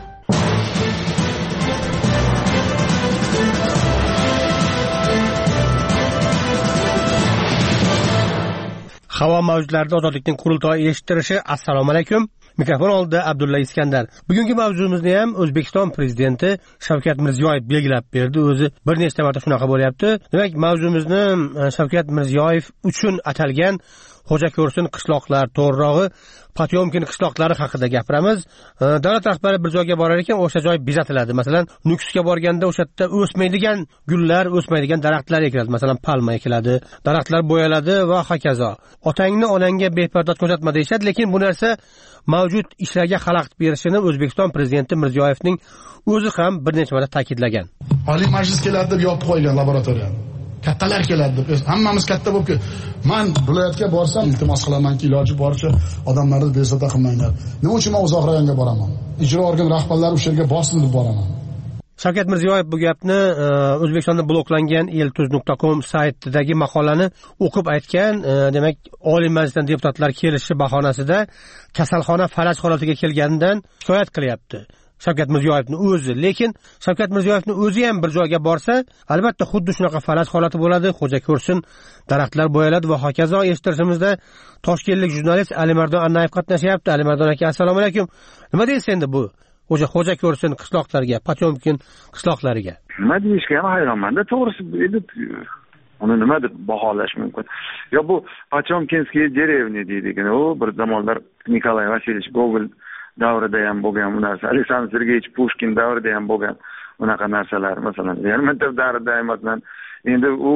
Havo mavjlarida ozodlikning qurultoyi eshittirishi. Assalomu alaykum. Mikrofon oldida Abdulla Iskandar. Bugungi mavzumizni ham O'zbekiston prezidenti Shavkat Mirziyoyev belgilab berdi. O'zi bir nechta marta shunaqa bo'lyapti. Demak, mavzumizni Shavkat Mirziyoyev uchun atalgan Xo'ja Ko'rsin qishloqlar, to'g'rirog'i Potyomkin qishloqlari haqida gapiramiz. Davlat rahbari bir joyga borar ekan, o'sha joy bezatiladi. Masalan, Nukusga borganda o'sha yerda o'smaydigan gullar, o'smaydigan daraxtlar ekiladi. Masalan, palma ekiladi, daraxtlar bo'yaladi va hokazo. Otangni onangga bepardoz ko'rsatma deyshadi, lekin bu narsa mavjud ishlarga xalaqit berishini O'zbekiston prezidenti Mirziyoyevning o'zi ham bir necha marta ta'kidlagan. Oliy Majlis keladi deb yopib qo'ygan laboratoriyani. Kattalar keladi deb, hammamiz katta bo'lib men viloyatga borsam iltimos qilamanki, iloji boricha odamlarni bezovta qilmanglar. Nima uchun men uzoq rayonga boraman? Ijro organ rahbarlari o'sha yerga borsin deb boraman. Shavkat Mirziyoyev bu gapni O'zbekistonda bloklangan eltuz.com saytidagi maqolani o'qib aytgan. Demak, Oliy Majlisdan deputatlar kelishi bahonasida kasalxona falaj holatiga kelganidan shikoyat qilyapti Shavkat Mirziyoyevning o'zi. Lekin Shavkat Mirziyoyevning o'zi ham bir joyga borsa, albatta xuddi shunaqa falaj holati bo'ladi. Xo'ja Ko'rsin, daraxtlar bo'yaladi va hokazo. Eshittirishimizda toshkentlik jurnalist Alimardon Annayev qatnashyapti. Alimardon aka, assalomu alaykum. Nima deysiz endi bu? O'sha Xo'ja Ko'rsin qishloqlariga, Potyomkin qishloqlariga. Nima deyishga ham hayronman-da. To'g'risi, endi uni nima deb baholash mumkin? Yo bu Potyomkinskiy derevni deydigan, u bir zamonlar Nikolay Vasilyevich Gogol davrida ham bo'lgan bu narsa. Aleksandr Sergeyevich Pushkin davrida ham bo'lgan unaqa narsalar, masalan, Lermontov davrida masalan, endi u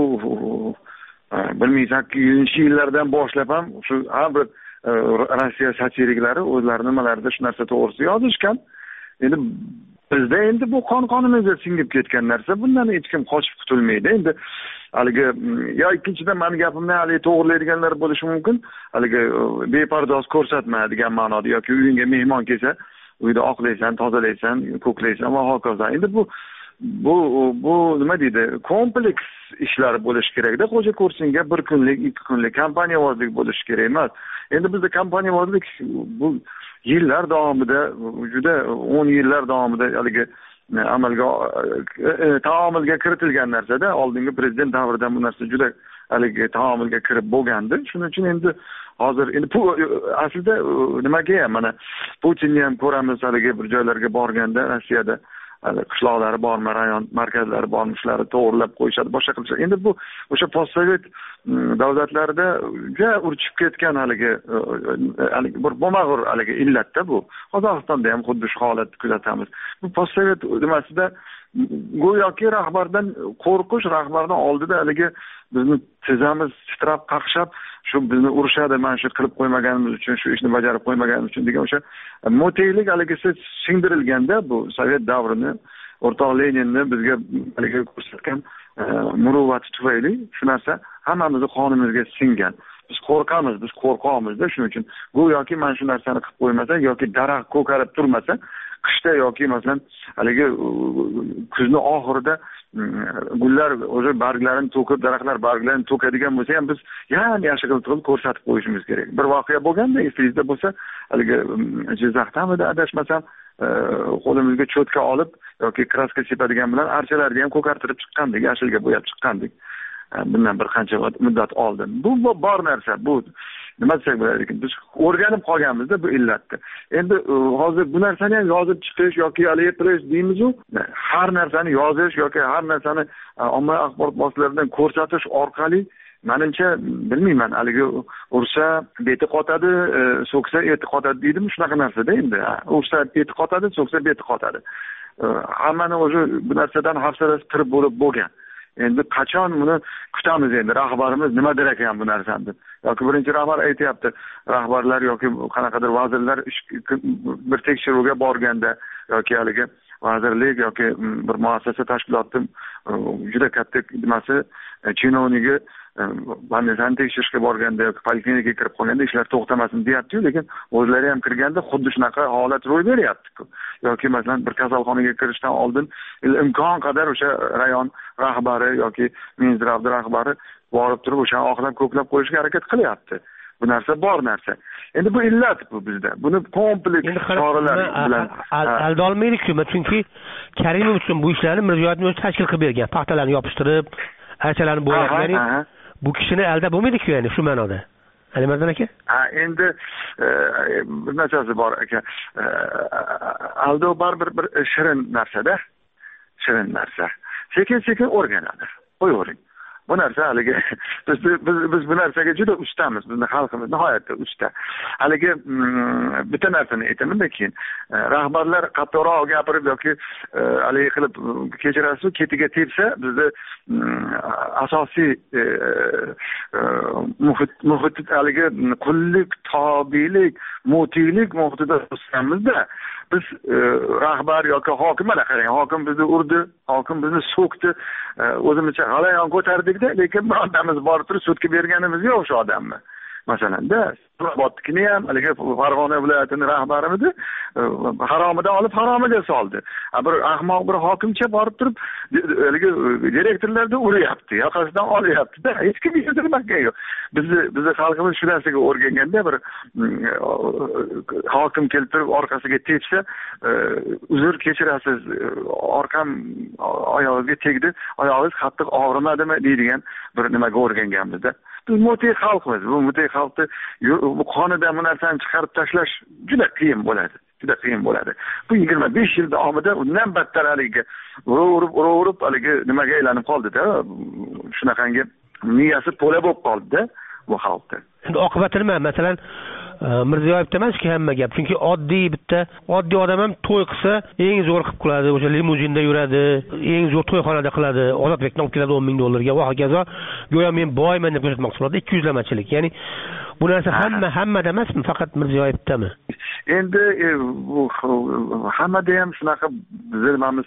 1800-yillardan boshlab ham shu har bir Rossiya satiriklari o'zlari nimalarida shu narsa to'g'risida yozishgan. Endi bizda endi bu qon-qonimizga singib ketgan narsa, bundan hech kim qochib qutulmaydi. Endi haligi yo ikkinchidan meni gapimni haligi to'g'rilaydiganlar bo'lishi mumkin. Haligi bepardoz ko'rsatma degan ma'noda yoki uyingga mehmon kelsa, uyda oqlaysan, tozalaysan, ko'klaysan va hokazo. Endi bu nima deydi? Kompleks ishlar bo'lishi kerak-da. Xo'ja Ko'rsinga bir kunlik, 2 kunlik kompaniyavozlik bo'lishi kerak emas. Endi bizda kompaniyavozlik bu yillar davomida, juda 10 yillar davomida haligi taomilga kiritilgan narsada. Oldingi prezident davrida bu narsa juda haligi taomilga kirib bo'lgandi. Shuning uchun endi hozir endi aslida nimaga ham mana Putinni ham ko'ramiz, haligi bir joylarga borganda Rossiyada qishloqlari bormi, rayon markazlari bormi, shularni to'g'rilab qo'yishadi, boshqa qilishadi. Endi bu o'sha postsovet davlatlarida juda urchib ketgan haligi bir bo'lmag'ur haligi illatda bu. Qozog'istonda ham xuddi shu holatni kuzatamiz. Bu postsovet nimasida go'yoki rahbardan qo'rqish, rahbardan oldida haligi bizni tizamiz titrab qaqshab, shu bizni urushadi, mana shu qilib qo'ymaganimiz uchun, shu ishni bajarib qo'ymaganimiz uchun degan o'sha mo'taylik haligisi singdirilganda bu sovet davrini, o'rtoq Leninni bizga haligi ko'rsatgan muruvvati tufayli shu narsa hammamizni qonimizga singan. Biz qo'rqamiz, biz qo'rqoqmizda. Shuning uchun go'yoki mana shu narsani qilib qo'ymasa yoki daraxt ko'karib turmasa, qishda yoki masalan haligi kuzni oxirida gullar o'zi barglarini to'kib, daraxtlar barglarini to'kadigan bo'lsa ham biz ham yaxshi qilib ko'rsatib qo'yishimiz kerak. Bir voqea bo'lganda, esingizda bo'lsa, haligi Jizzaxdamida adashmasam, qo'limizga cho'tka olib yoki kraska sepadigan bilan archalarni ham ko'kartirib chiqqandik, yashilga bo'yab chiqqandik. Bundan bir qancha muddat oldin. Bu bor narsa, bu nima desak bo'ladi, lekin biz o'rganib qolganmizda bu illatni. Endi hozir bu narsani ham yozib chiqish yoki haligi qilish deymiz-ku, har narsani yozish yoki har narsani ommaviy axborot vositalaridan ko'rsatish orqali menimcha bilmayman, haligi ursa beti qotadi, so'ksa eti qotadi deydimi, shunaqa narsada endi. Ursa eti qotadi, so'ksa beti qotadi. Hammani o'zi bu narsadan hafsalasi pir bo'lgan. Endi qachon buni kutamiz endi, rahbarimiz nima der ekan bu narsani deb. Yoki birinchi rahbar aytayapti, rahbarlar yoki qanaqadir vazirlar bir tekshiruvga borganda yoki haligi vazirlik yoki bir muassasa tashkilotning juda katta nimasi chinovnigi bandani tekshirishga borganda yoki poliklinikaga kirib qolganda ishlar to'xtamasin deyapti-yu, lekin o'zlari ham kirganda xuddi shunaqa holat ro'y beryapti-ku. Yoki masalan bir kasalxonaga kirishdan oldin imkon qadar o'sha rayon rahbari yoki Minzdravda rahbari borib turib o'shani oqlab ko'klab qo'yishga harakat qilyapti. Bu narsa bor narsa. Endi bu illat bu bizda. Buni kompleks choralar bilan alda olmaylik-ku, chunki Karimov uchun bu ishlarni Mirziyoyevning o'zi tashkil qilib bergan, paxtalarni yopishtirib, archalarni bo'yab, ya'ni bu kishini alda bo'lmaydi-ku, ya'ni shu ma'noda. Alimardon aka? Endi bir narsasi bor aka. Aldov baribir bir shirin narsada. Shirin narsa. Sekin-sekin o'rganadi. Qo'yavering. Bu narsa haligi biz bu narsaga juda ustamiz. Bizning xalqimiz nihoyatda usta. Haligi bitta narsani aytaman-da, keyin rahbarlar qattiqroq gapirib yoki haligi qilib kechirasiz, ketiga tepsa, bizni asosiy muhit haligi qullik, tobiylik, mo'tiylik muhitida o'sganmiz-da. Biz rahbar yoki hokim, mana qarang, hokim bizni urdi, hokim bizni so'kdi, o'zimizcha g'alayon ko'tardik-da, lekin birontamiz borib turib sudga berganimiz yo'q o'sha odamni. Masalan-da, Nurobodnikini ham, haligi Farg'ona viloyatining rahbarimizni haromidan olib haromiga soldi. Bir ahmoq bir hokimcha borib turib, haligi direktorlarni uryapti, yoqasidan olyapti-da, hech kim yurdirmagan yo'q. Bizni xalqimiz shu narsaga o'rganganda, bir hokim keltirib orqasiga tepsa, uzr kechirasiz, orqam oyog'ingizga tegdi, oyog'ingiz qattiq og'rimadimi deydigan bir nimaga o'rganganmiz-da. Biz mo'tay xalqmiz. Bu mo'tay xalqni bu qonidan bu narsani chiqarib tashlash juda qiyin bo'ladi. Juda qiyin bo'ladi. Bu 25 yil davomida undan battar haligi urib haligi nimaga aylanib qoldi-da. Shunaqangi miyasi to'la bo'lib qoldi-da bu xalqda. Endi oqibati nima? Masalan, Mirziyoyevda emas-ki hamma gap. Chunki oddiy odam ham to'y qilsa, eng zo'r qilib qiladi, o'sha limuzinda yuradi, eng zo'r to'yxonada qiladi, Ozodbekdan olib keladi 10 ming dollarga va hokazo. Go'yo men boyman deb ko'rsatmoqchi bo'ladi, 200 lamachilik. Ya'ni bu narsa hammada emasmi, faqat Mirziyoyevdami? Endi bu hammada ham shunaqa bizlarimiz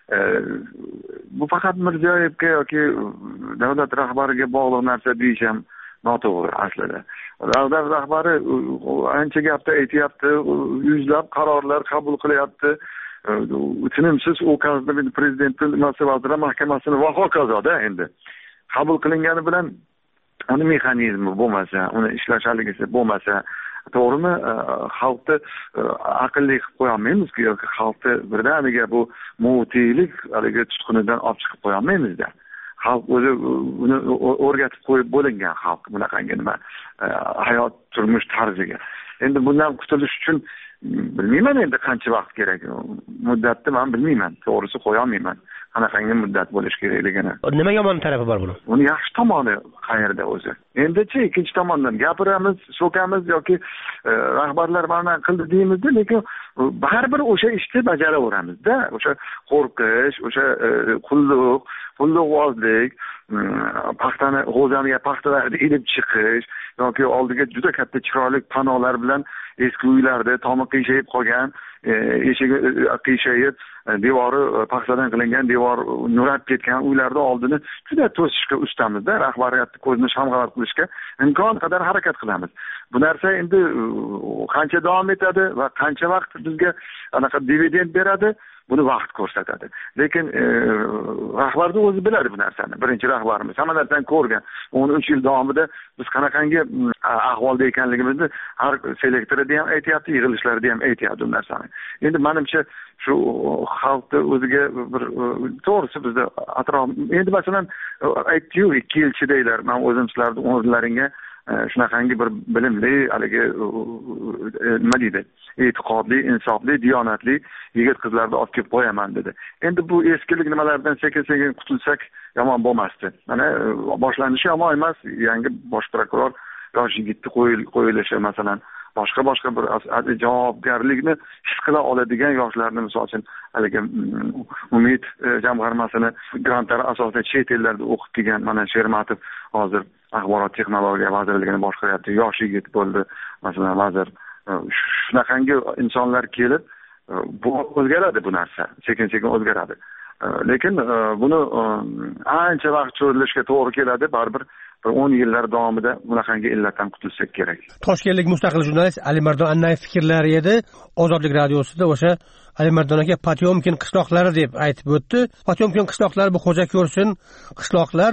bu faqat Mirziyoyevga yoki davlat rahbariga bog'liq narsa deyish ham noto'g'ri aslida. Davlat rahbari ancha gapda aytyapti, yuzlab qarorlar qabul qilyapti. Tinimsiz o'tkazdi prezidentning vazirlar mahkamasini va hokazoda endi. Qabul qilingani bilan uni mexanizmi bo'lmasa, uni ishlashaligisi bo'lmasa, to'g'rimi, xalqni aqlli qilib qo'ya olmaymiz-ku, yoki xalqni birdaniga bu mo'tiylik haligi tutqunidan olib chiqib qo'ya olmaymiz-da. Xalq o'zi uni o'rgatib qo'yib bo'lingan xalq bunaqangi nima hayot turmush tarziga. Endi bundan qutulish uchun bilmayman endi qancha vaqt kerak. Muddatni men bilmayman, to'g'risi qo'ya olmayman. Qanaqangi muddat bo'lish kerakligini. Nima yomon tarafi bor buni? Uni yaxshi tomoni qayerda o'zi? Endi-chi ikkinchi tomondan gapiramiz, so'kamiz yoki rahbarlar mana qildi deymiz-da, lekin baribir o'sha ishni bajaraveramiz-da. O'sha qo'rqish, o'sha qulluqvozlik, paxtani g'o'zaniga paxtalarni ilib chiqish yoki oldiga juda katta chiroyli panolar bilan eski uylarda tomi qiyshayib qolgan, eshigi qiyshayib, devori paxtadan qilingan, devor nurab ketgan uylarda oldini juda to'sishga ustamizda, rahbariyatni ko'zini shamg'alat qilishga imkon qadar harakat qilamiz. Bu narsa endi qancha davom etadi va qancha vaqt bizga anaqa dividend beradi, buni vaqt ko'rsatadi. Lekin rahbarning o'zi biladi bu narsani. Birinchi rahbarimiz hamma narsani ko'rgan. 13 yil davomida biz qanaqangi ahvolda ekanligimizni har selektorida ham aytayapti, yig'ilishlarda ham aytayapti bu narsani. Endi menimcha shu xalqni o'ziga bir to'g'risi bizda atrof endi masalan aytdi-yu 2 yil chidaylar. Men o'zim sizlarning o'rnlaringga shunaqangi bir bilimli haligi nima deydi, e'tiqodli, insofli, diyonatli yigit qizlarni olib kelib qo'yaman dedi. Endi bu eskilik nimalardan sekin qutulsak yomon bo'lmasdi. Mana boshlanishi yomon emas. Yangi bosh prokuror yosh yigitni qo'yilishi masalan boshqa bir javobgarlikni his qila oladigan yoshlarni misol uchun haligi Umid jamg'armasini grantlari asosida chet ellarda o'qib kelgan mana Shermatov hozir axborot texnologiya vazirligini boshqaryapti. Yosh yigit bo'ldi masalan vazir. Shunaqangi insonlar kelib bu o'zgaradi, bu narsa sekin o'zgaradi. Lekin buni ancha vaqt cho'zilishga to'g'ri keladi. Baribir 10 yillar davomida bunaqangi illatdan qutulsak kerak. Toshkentlik mustaqil jurnalist Alimardon Annayev fikrlari edi. Ozodlik radiosida o'sha Alimardon aka Potyomkin qishloqlari deb aytib o'tdi. Potyomkin qishloqlari bu Xo'jako'rsin qishloqlar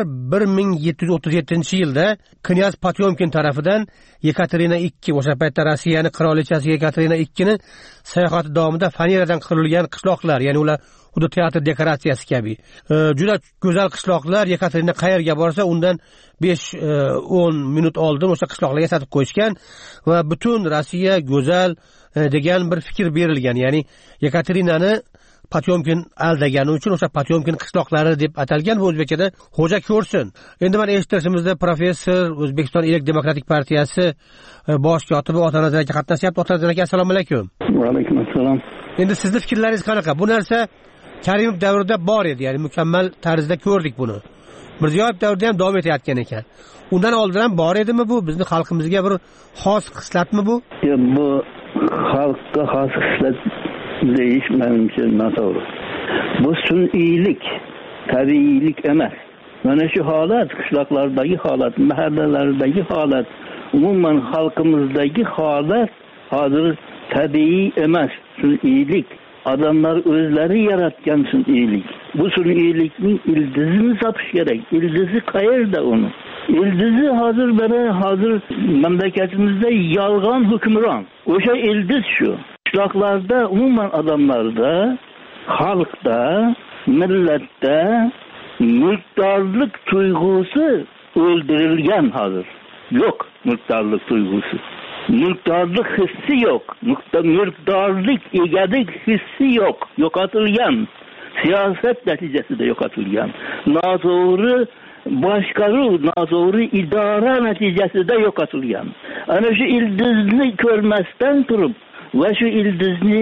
1737-yilda knyaz Potyomkin tarafidan Yekaterina II, o'sha paytda Rossiyaning qirolichasi Yekaterina II ni sayohati davomida faneradan qirilgan qishloqlar, ya'ni ular xuddi teatr dekoratsiyasi kabi. Juda go'zal qishloqlar. Yekaterina qayerga borsa undan 5-10 minut oldin o'sha qishloqlarga sotib qo'yishgan va butun Rossiya go'zal degan bir fikr berilgan. Ya'ni Yekaterinani Potyomkin aldagani uchun o'sha Potyomkin qishloqlari deb atalgan va o'zbekchada Xo'jako'rsin. Endi mana eshittirishimizda professor O'zbekiston Elek demokratik partiyasi bosh kotibi Otanazar aka qatnashyapti. Otanazar aka, assalomu alaykum. Va alaykum assalom. Endi sizni fikrlaringiz qanaqa? Bu narsa Karimov davrida bor edi, ya'ni mukammal tarzda ko'rdik buni. Mirziyoyev davrida ham davom etayotgan ekan. Undan oldin ham bor edimi bu? Bizni xalqimizga bir xos xislatmi bu? Bu xalqqa xos xislat deyish menimcha noto'g'ri. Bu sun'iylik, tabiiylik emas. Mana shu holat, qishloqlardagi holat, mahallalardagi holat, umuman xalqimizdagi holat hozir tabiiy emas, sun'iylik. Adamlar o'zlari yaratgan sun'iylik. Bu sun'iylikning ildizini topish kerak. Ildizi qayerda uni? Ildizi hozir mamlakatimizda yolg'on hukmron. O'sha ildiz shu. Qishloqlarda, umuman odamlarda, xalqda, millatda mulkdorlik tuyg'usi o'ldirilgan hozir. Yo'q mulkdorlik tuyg'usi. Mulkdorlik hissi yo'q. Mulkdorlik, egalik hissi yo'q. Yo'qotilgan. Siyosat natijasida yo'qotilgan. Noto'g'ri boshqaruv, noto'g'ri idora natijasida yo'qotilgan. Ana shu ildizni ko'rmasdan turib va shu ildizni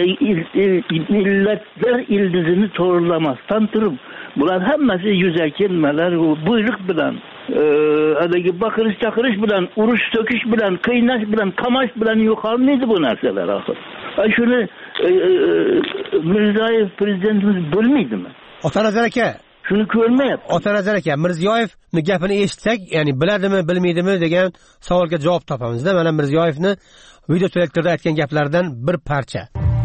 millatlar ildizini to'g'rilamasdan turib, bular hammasi yuzaki nimalar, buyruq bilan, haligi baqirish chaqirish bilan, urush so'kish bilan, qiynash bilan, qamash bilan yo'qolmaydi bu narsalar axir. Shuni Mirziyoyev prezidentimiz bilmaydimi? Otanazar aka, shuni ko'rmayapti. Otanazar aka, Mirziyoyevning gapini eshitsak, ya'ni biladimi, bilmaydimi degan savolga javob topamiz-da. Mana Mirziyoyevni video selektorda aytgan gaplaridan bir parcha.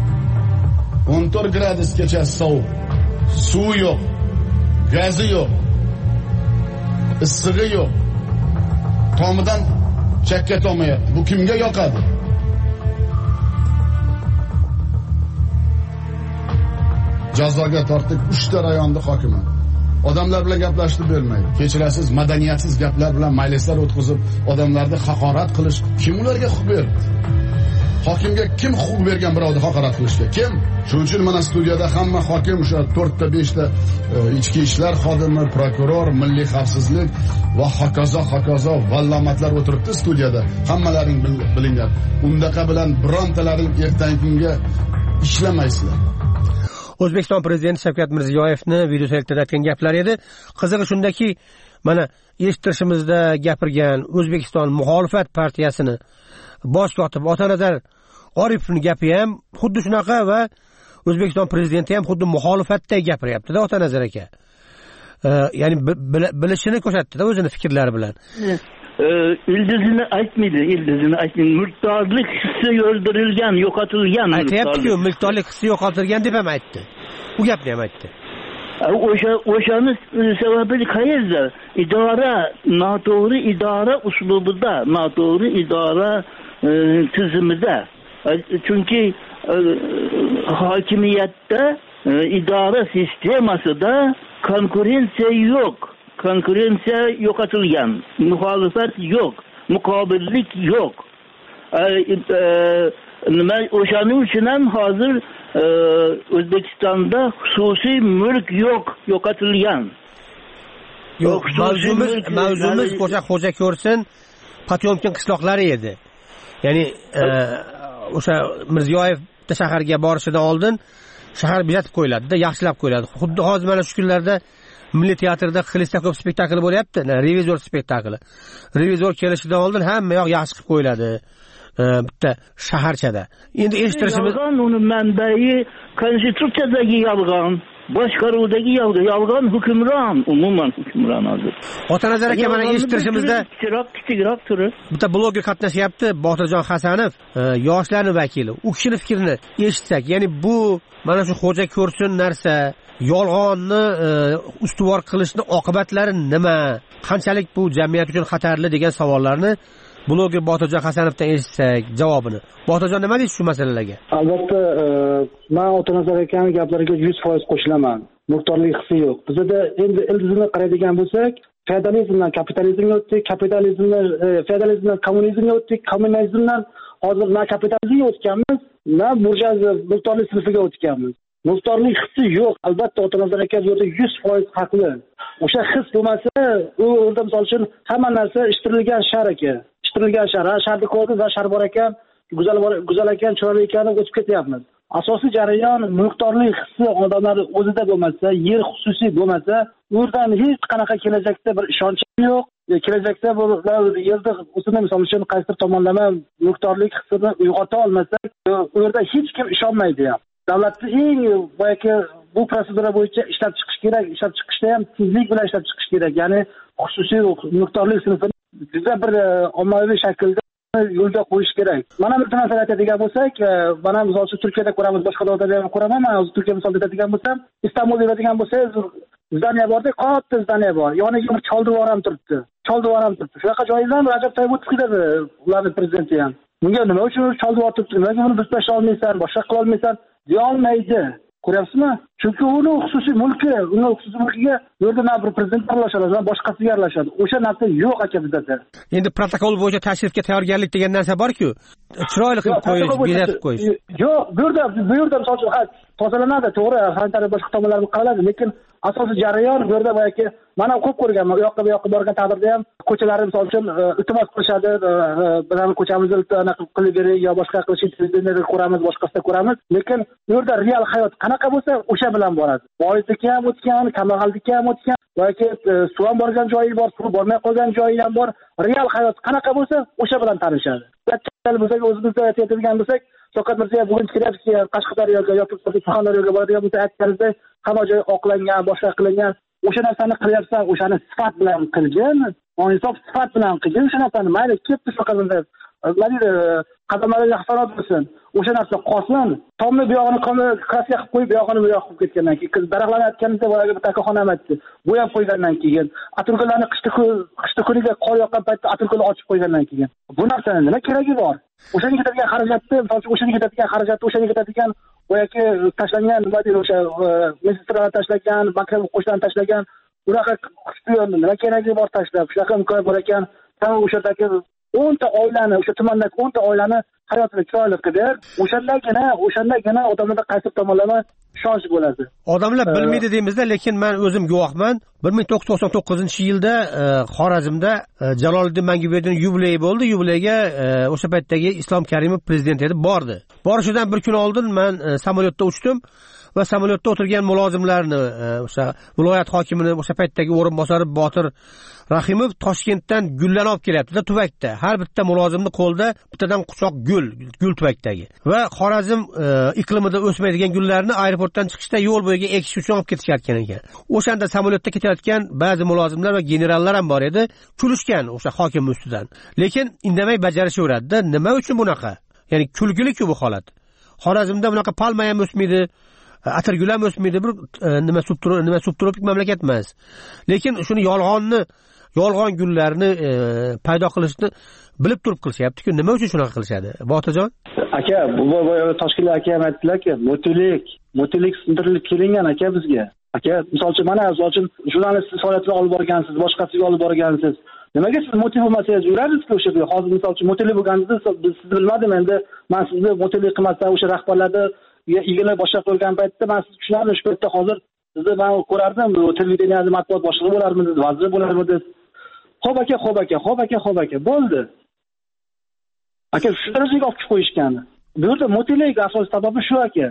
14 gradusgacha sovuq. Suv yo'q, gazi yo'q, issig'i yo'q. Tomidan chakka tomayapti. Bu kimga yoqadi? Jazoga tortib 3 ta rayonni hokimi. Odamlar bilan gaplashib bermaydi. Kechirasiz, madaniyatsiz gaplar bilan majlislar o'tkazib, odamlarni haqorat qilish kim ularga huquq berdi? Hokimga kim huquq bergan birovni haqorat qilishga? Kim? Shuning uchun mana studiyada hamma hokim o'sha 4 ta 5 ta ichki ishlar xodimi, prokuror, milliy xavfsizlik va hokazo vallomatlar o'tiribdi studiyada. Hammalaring bilinglar. Undaqa bilan birontalaring ertangi kunga ishlamaysizlar. O'zbekiston prezidenti Shavkat Mirziyoyevni video selektorda aytgan gaplari edi. Qizig'i shundaki, mana eshittirishimizda gapirgan O'zbekiston muxolifat partiyasini bosh kotibi Otanazar Oripovning gapi ham xuddi shunaqa va O'zbekiston prezidenti ham xuddi muxolifatday gapiryapti-da Otanazar aka. Ya'ni bilishini ko'rsatdi-da o'zini fikrlari bilan. İldizini aytmaydi. Mulkdorlik hissi o'ldirilgan, yo'qotilgan. Aytyapti-ku, mulkdorlik hissi yo'qotilgan deb ham aytdi. Bu gapni ham aytdi. O'shani sababi qayerda? Noto'g'ri idora uslubida, noto'g'ri idora tizimida. Chunki hokimiyatda, idora sistemasida konkurensiya yo'q. Konkurensiya yo'qotilgan, muxolifat yo'q. muqobillik yo'q. Nima o'shaning uchun ham hozir O'zbekistonda xususiy mulk yo'qotilgan. Yo'q, mavzumiz o'sha Xo'ja Ko'rsin Potyomkin qishloqlari edi. Ya'ni o'sha Mirziyoyev shaharga borishidan oldin shahar bezatib qo'yiladi-da, yaxshilab qo'yiladi. Xuddi hozir mana shu kunlarda Milliy teatrda Xlestakov spektakli bo'lyapti, revizor spektakli. Revizor kelishidan oldin hamma yoq yaxshi qilib qo'yiladi. Bitta shaharchada. Endi eshittirishimiz uni manbai konstitutsiyadagi yolg'on, boshqaruvdagi yolg'on hukmron, umuman hukmron hozir. Otanazar aka mana eshittirishimizda kichikroq turi. Bitta bloger qatnashyapti, Botirjon Hasanov, yoshlarning vakili. U kishining fikrini eshitsak, ya'ni bu mana shu Xo'ja Ko'rsin narsa yolg'onni ustuvor qilishni oqibatlari nima? Qanchalik bu jamiyat uchun xatarli degan savollarni bloger Botirjon Hasanovdan eshitsak javobini. Botirjon, nima deysiz shu masalalarga? Albatta, men Otanazar akaning gaplariga 100% qo'shilaman. Mulkdorlik hissi yo'q. Bizda endi ildizini qaraydigan bo'lsak, feodalizmdan kapitalizmga o'tdik, feodalizmdan kommunizmga o'tdik, kommunizmdan hozir na kapitalizmga o'tganmiz, na burjuaziya mulkdorlik sinfiga o'tganmiz. Mulkdorlik hissi yo'q. Albatta Otanazar aka bu yerda 100% haqli. O'sha his bo'lmasa, u o'rda misol uchun hamma narsa ishtirilgan shar aka. Ishtirilgan shar, sharni ko'rdi va shar bor ekan, go'zal ekan, chiroyli ekan, o'tib ketyapmiz. Asosiy jarayon mulkdorlik hissi odamlar o'zida bo'lmasa, yer xususiy bo'lmasa, u yerdan hech qanaqa kelajakda bir ishonch yo'q. Kelajakda bu yerda o'zini misol uchun qaysidir tomonlama mulkdorlik hissini uyg'ota olmasak, u yerda hech kim ishonmaydi ham. Davlatni eng boyagi bu prosedura bo'yicha ishlab chiqish kerak. Ishlab chiqishda ham tezlik bilan ishlab chiqish kerak. Ya'ni xususiy mulkdorlik sinfini juda bir ommaviy shaklda yo'lga qo'yish kerak. Mana bir narsa aytadigan bo'lsak, mana misol uchun Turkiyada ko'ramiz, boshqa davlatlarda ham ko'raman. Men hozir Turkiya misolida aytadigan bo'lsam, Istanbulda aytadigan bo'lsangiz, zdaniya borda, katta zdaniya bor. Yoniga bir choldivor ham turibdi. Shunaqa joydan Rajab Tayyipov qiladi, ularning prezidenti ham. Bunga nima uchun choldivor turibdi? Nimaga buni biz tashlay olmaysan, boshqa qila olmaysan? Deya olmaydi. Ko'ryapsizmi? Chunki uni xususiy mulkiga yo'lda na bir prezident aralashadi, na boshqasiga aralashadi. O'sha narsa yo'q aka bizda. Endi protokol bo'yicha tashrifga tayyorgarlik degan narsa bor-ku, chiroyli qilib qo'yish, bezatib qo'yish. Yo'q, bu yerda misol uchun tozalanadi, to'g'ri, sanitariya boshqa tomonlarga qaraladi, lekin asosiy jarayon bu yerda boyagi mana ko'p ko'rganman, u yoqqa bu yoqqa borgan taqdirda ham ko'chalarni misol uchun iltimos qilishadi, bizning ko'chamizni qilib bering yo boshqa qilishni ko'ramiz, boshqasida ko'ramiz, lekin bu yerda real hayot qanaqa bo'lsa, o'sha bilan boradi. Boylikka ham o'tgan, kambag'allikka ham o'tgan, yoki suv ham borgan joyi bor, suv bormay qolgan joyi ham bor. Real hayot qanaqa bo'lsa, o'sha bilan tanishadi. O'zimizda aytadigan bo'lsak, Shavkat Mirziyoyev bugun kelyapti, Qashqadaryoga yoki Surxondaryoga boradigan bo'lsa, aytganingizda hamma joy oqlangan, boshqa qilingan. O'sha narsani qilyapsan, o'shani sifat bilan qilgin, insof sifat bilan qilgin, o'sha narsani mayli ketdi shu qadamlarga hasanat bo'lsin. O'sha narsa qolsin. Tomni bu yog'ini kraska qilib qo'yib, bu yog'ini bu yoqqa qilib ketgandan keyin daraxtlarni aytganimizda boyaga bitta akaxonam aytdi. Bo'yab qo'ygandan keyin, atirgullarni qishda kuniga qor yoqqan paytda atirgulni ochib qo'ygandan keyin. Bu narsaning nima keragi bor? O'shanga ketadigan xarajatni, masalan, o'shanga ketadigan boyagi tashlangan, nima deydi, o'sha mestrani tashlagan, maktab qo'shlarni tashlagan, unaqa qilishni nima keragi bor tashlab? Shunaqa imkoniyat bor ekan, o'sha yerdagi 10 ta oilani, o'sha tumandagi 10 ta oilani hayotini chiroyli qilib, o'shandagina odamlarda qaysi tomonlama ishonch bo'ladi. Odamlar bilmaydi deymizda, lekin men o'zim guvohman. 1999-yilda Xorazmda Jaloliddin Manguberdining yubileyi bo'ldi. Yubileyga o'sha paytdagi Islom Karimov prezident edi, bordi. Borishidan bir kun oldin men samolyotda uchdim va samolyotda o'tirgan mulozimlarni, o'sha viloyat hokimining o'sha paytdagi o'rinbosari Botir Rahimov Toshkentdan gullarni olib kelyapti-da, tuvakda. Har bitta mulozimning qo'lida bittadan quchoq gul tuvakdagi. Va Xorazm iqlimida o'smaydigan gullarni aeroportdan chiqishda yo'l bo'yiga ekish uchun olib ketishayotgan ekan. O'shanda samolyotda ketayotgan ba'zi mulozimlar va generallar ham bor edi, kulishgan o'sha hokim ustidan. Lekin indamay bajarishaveradi-da. Nima uchun bunaqa? Ya'ni kulgili-ku bu holat. Xorazmda bunaqa palma ham o'smaydi, atirgul ham o'smaydi, bir nima subtropik mamlakat emas. Lekin shuni yolg'on gullarni paydo qilishni bilib turib qilishyapti-ku. Nima uchun shunaqa qilishadi? Botirjon? Aka, bu Toshkentlik aka ham aytdilar-ki, motilik sindirilib kelingan aka bizga. Aka, misol uchun jurnalist faoliyatini olib borgansiz, boshqasiga olib borgansiz. nimaga siz motiv bo'lmasangiz yurardingiz o'sha yerga? Hozir misol uchun motivli bo'lganingizda sizni bilmadim, endi men sizni motivli qilmasdan o'sha rahbarlarni igna boshqa qo'ygan paytda men sizni tushunardim. Shu paytda hozir sizni men ko'rardim, televideniyada matbuot boshlig'i bo'larmidingiz, vazir bo'larmidingiz. Xo'p aka, bo'ldi. Aka shu darajaga olib qo'yishgan. Bu yerda motivlik asosiy sababi shu aka.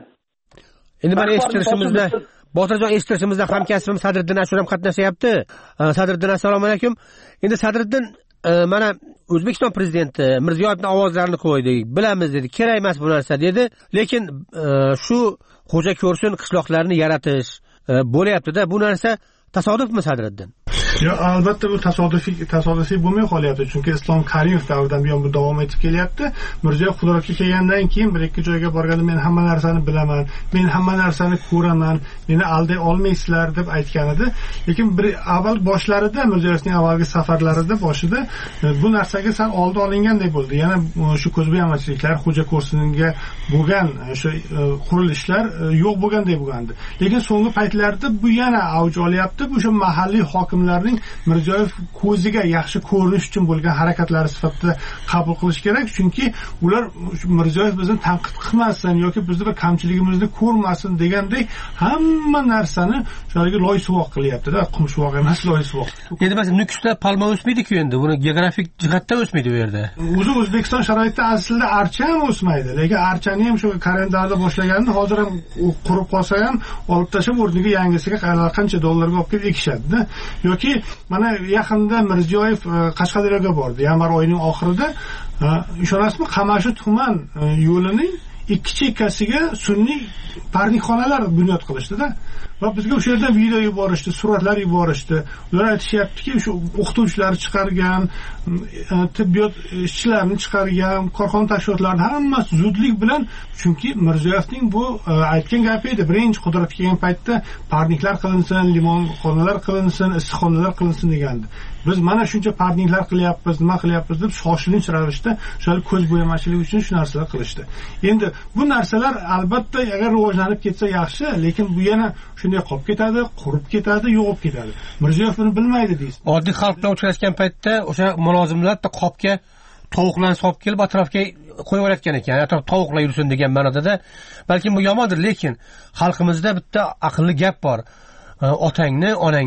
Endi mana eshittirishimizda Botirjon eshittirishimizda hamkasbim Sadriddin Ashur ham qatnashyapti. Sadriddin, assalomu alaykum. Endi Sadriddin, mana O'zbekiston prezidenti Mirziyoyevning ovozlarini qo'ydik, bilamiz dedi, kerak emas bu narsa dedi, lekin shu xo'ja ko'rsin qishloqlarni yaratish bo'lyapti-da, bu narsa tasodifmi Sadriddin? Yo'q, albatta bu tasodifiy bo'lmay qolyapti, chunki Islom Karimov davridan buyon bu davom etib kelyapti. Mirziyoyev qudratga kelgandan keyin bir ikki joyga borganda men hamma narsani bilaman, men hamma narsani ko'raman, meni alday olmaysizlar deb aytgan edi. Lekin bir avval boshlarida Mirziyoyevning avvalgi safarlarida boshida bu narsaga sal oldi olinganday bo'ldi. Yana shu ko'zbo'yamachiliklar, xo'ja ko'rsinga bo'lgan o'sha qurilishlar yo'q bo'lganday bo'lgandi. Lekin so'nggi paytlarda bu yana avj olyapti. Bu o'sha mahalliy hokimlarning Mirziyoyev ko'ziga yaxshi ko'rinish uchun bo'lgan harakatlari sifatida qabul qilish kerak, chunki ular Mirziyoyev bizni tanqid qilmasin yoki bizni bir kamchiligimizni ko'rmasin degandek hamma narsani shunga loysuvoq qilyapti-da, qumshuvoq emas, loysuvoq. Endi biz Nukusda palma o'smaydi-ku, endi buni geografik jihatdan o'smaydi bu yerda. O'zi O'zbekiston sharoitida aslida archa ham o'smaydi, lekin archani ham shu kalendarda boshlaganda hozir ham qurib qolsa ham olib tashlab o'rniga yangisiga qancha dollarga olib kelib ekishadi-da. Yoki mana yaqinda Mirziyoyev Qashqadaryoga bordi, yanvar oyining oxirida. Ishonasizmi, Qamashi tuman yo'lining ikki chekkasiga sun'iy parnikxonalar bunyod qilishdi-da. Va bizga o'sha yerda video yuborishdi, suratlar yuborishdi. Ular aytishyaptiki, o'sha o'qituvchilar chiqargan, tibbiyot ishchilarini chiqargan, korxona tashkilotlarini hammasi zudlik bilan, chunki Mirziyoyevning bu aytgan gapi edi. Birinchi qudratga kelgan paytda parniklar qilinsin, limonxonalar qilinsin, issiqxonalar qilinsin degandi. Biz mana shuncha parniklar qilyapmiz, nima qilyapmiz deb shoshilinch ravishda o'sha ko'zbo'yamachilik uchun shu narsalar qilishdi. Endi bu narsalar albatta agar rivojlanib ketsa yaxshi, lekin bu yana shunday qolib ketadi, qurib ketadi, yo'qib ketadi. Mirziyoyev buni bilmaydi deysiz. Oddiy xalq bilan uchrashgan paytda o'sha mulozimlar qopga tovuqlarni solib kelib atrofga qo'yib yuborayotgan ekan, atrof tovuqlar yursin degan ma'noda. Balki bu yomondir, lekin xalqimizda bitta aqlli gap bor. Otangni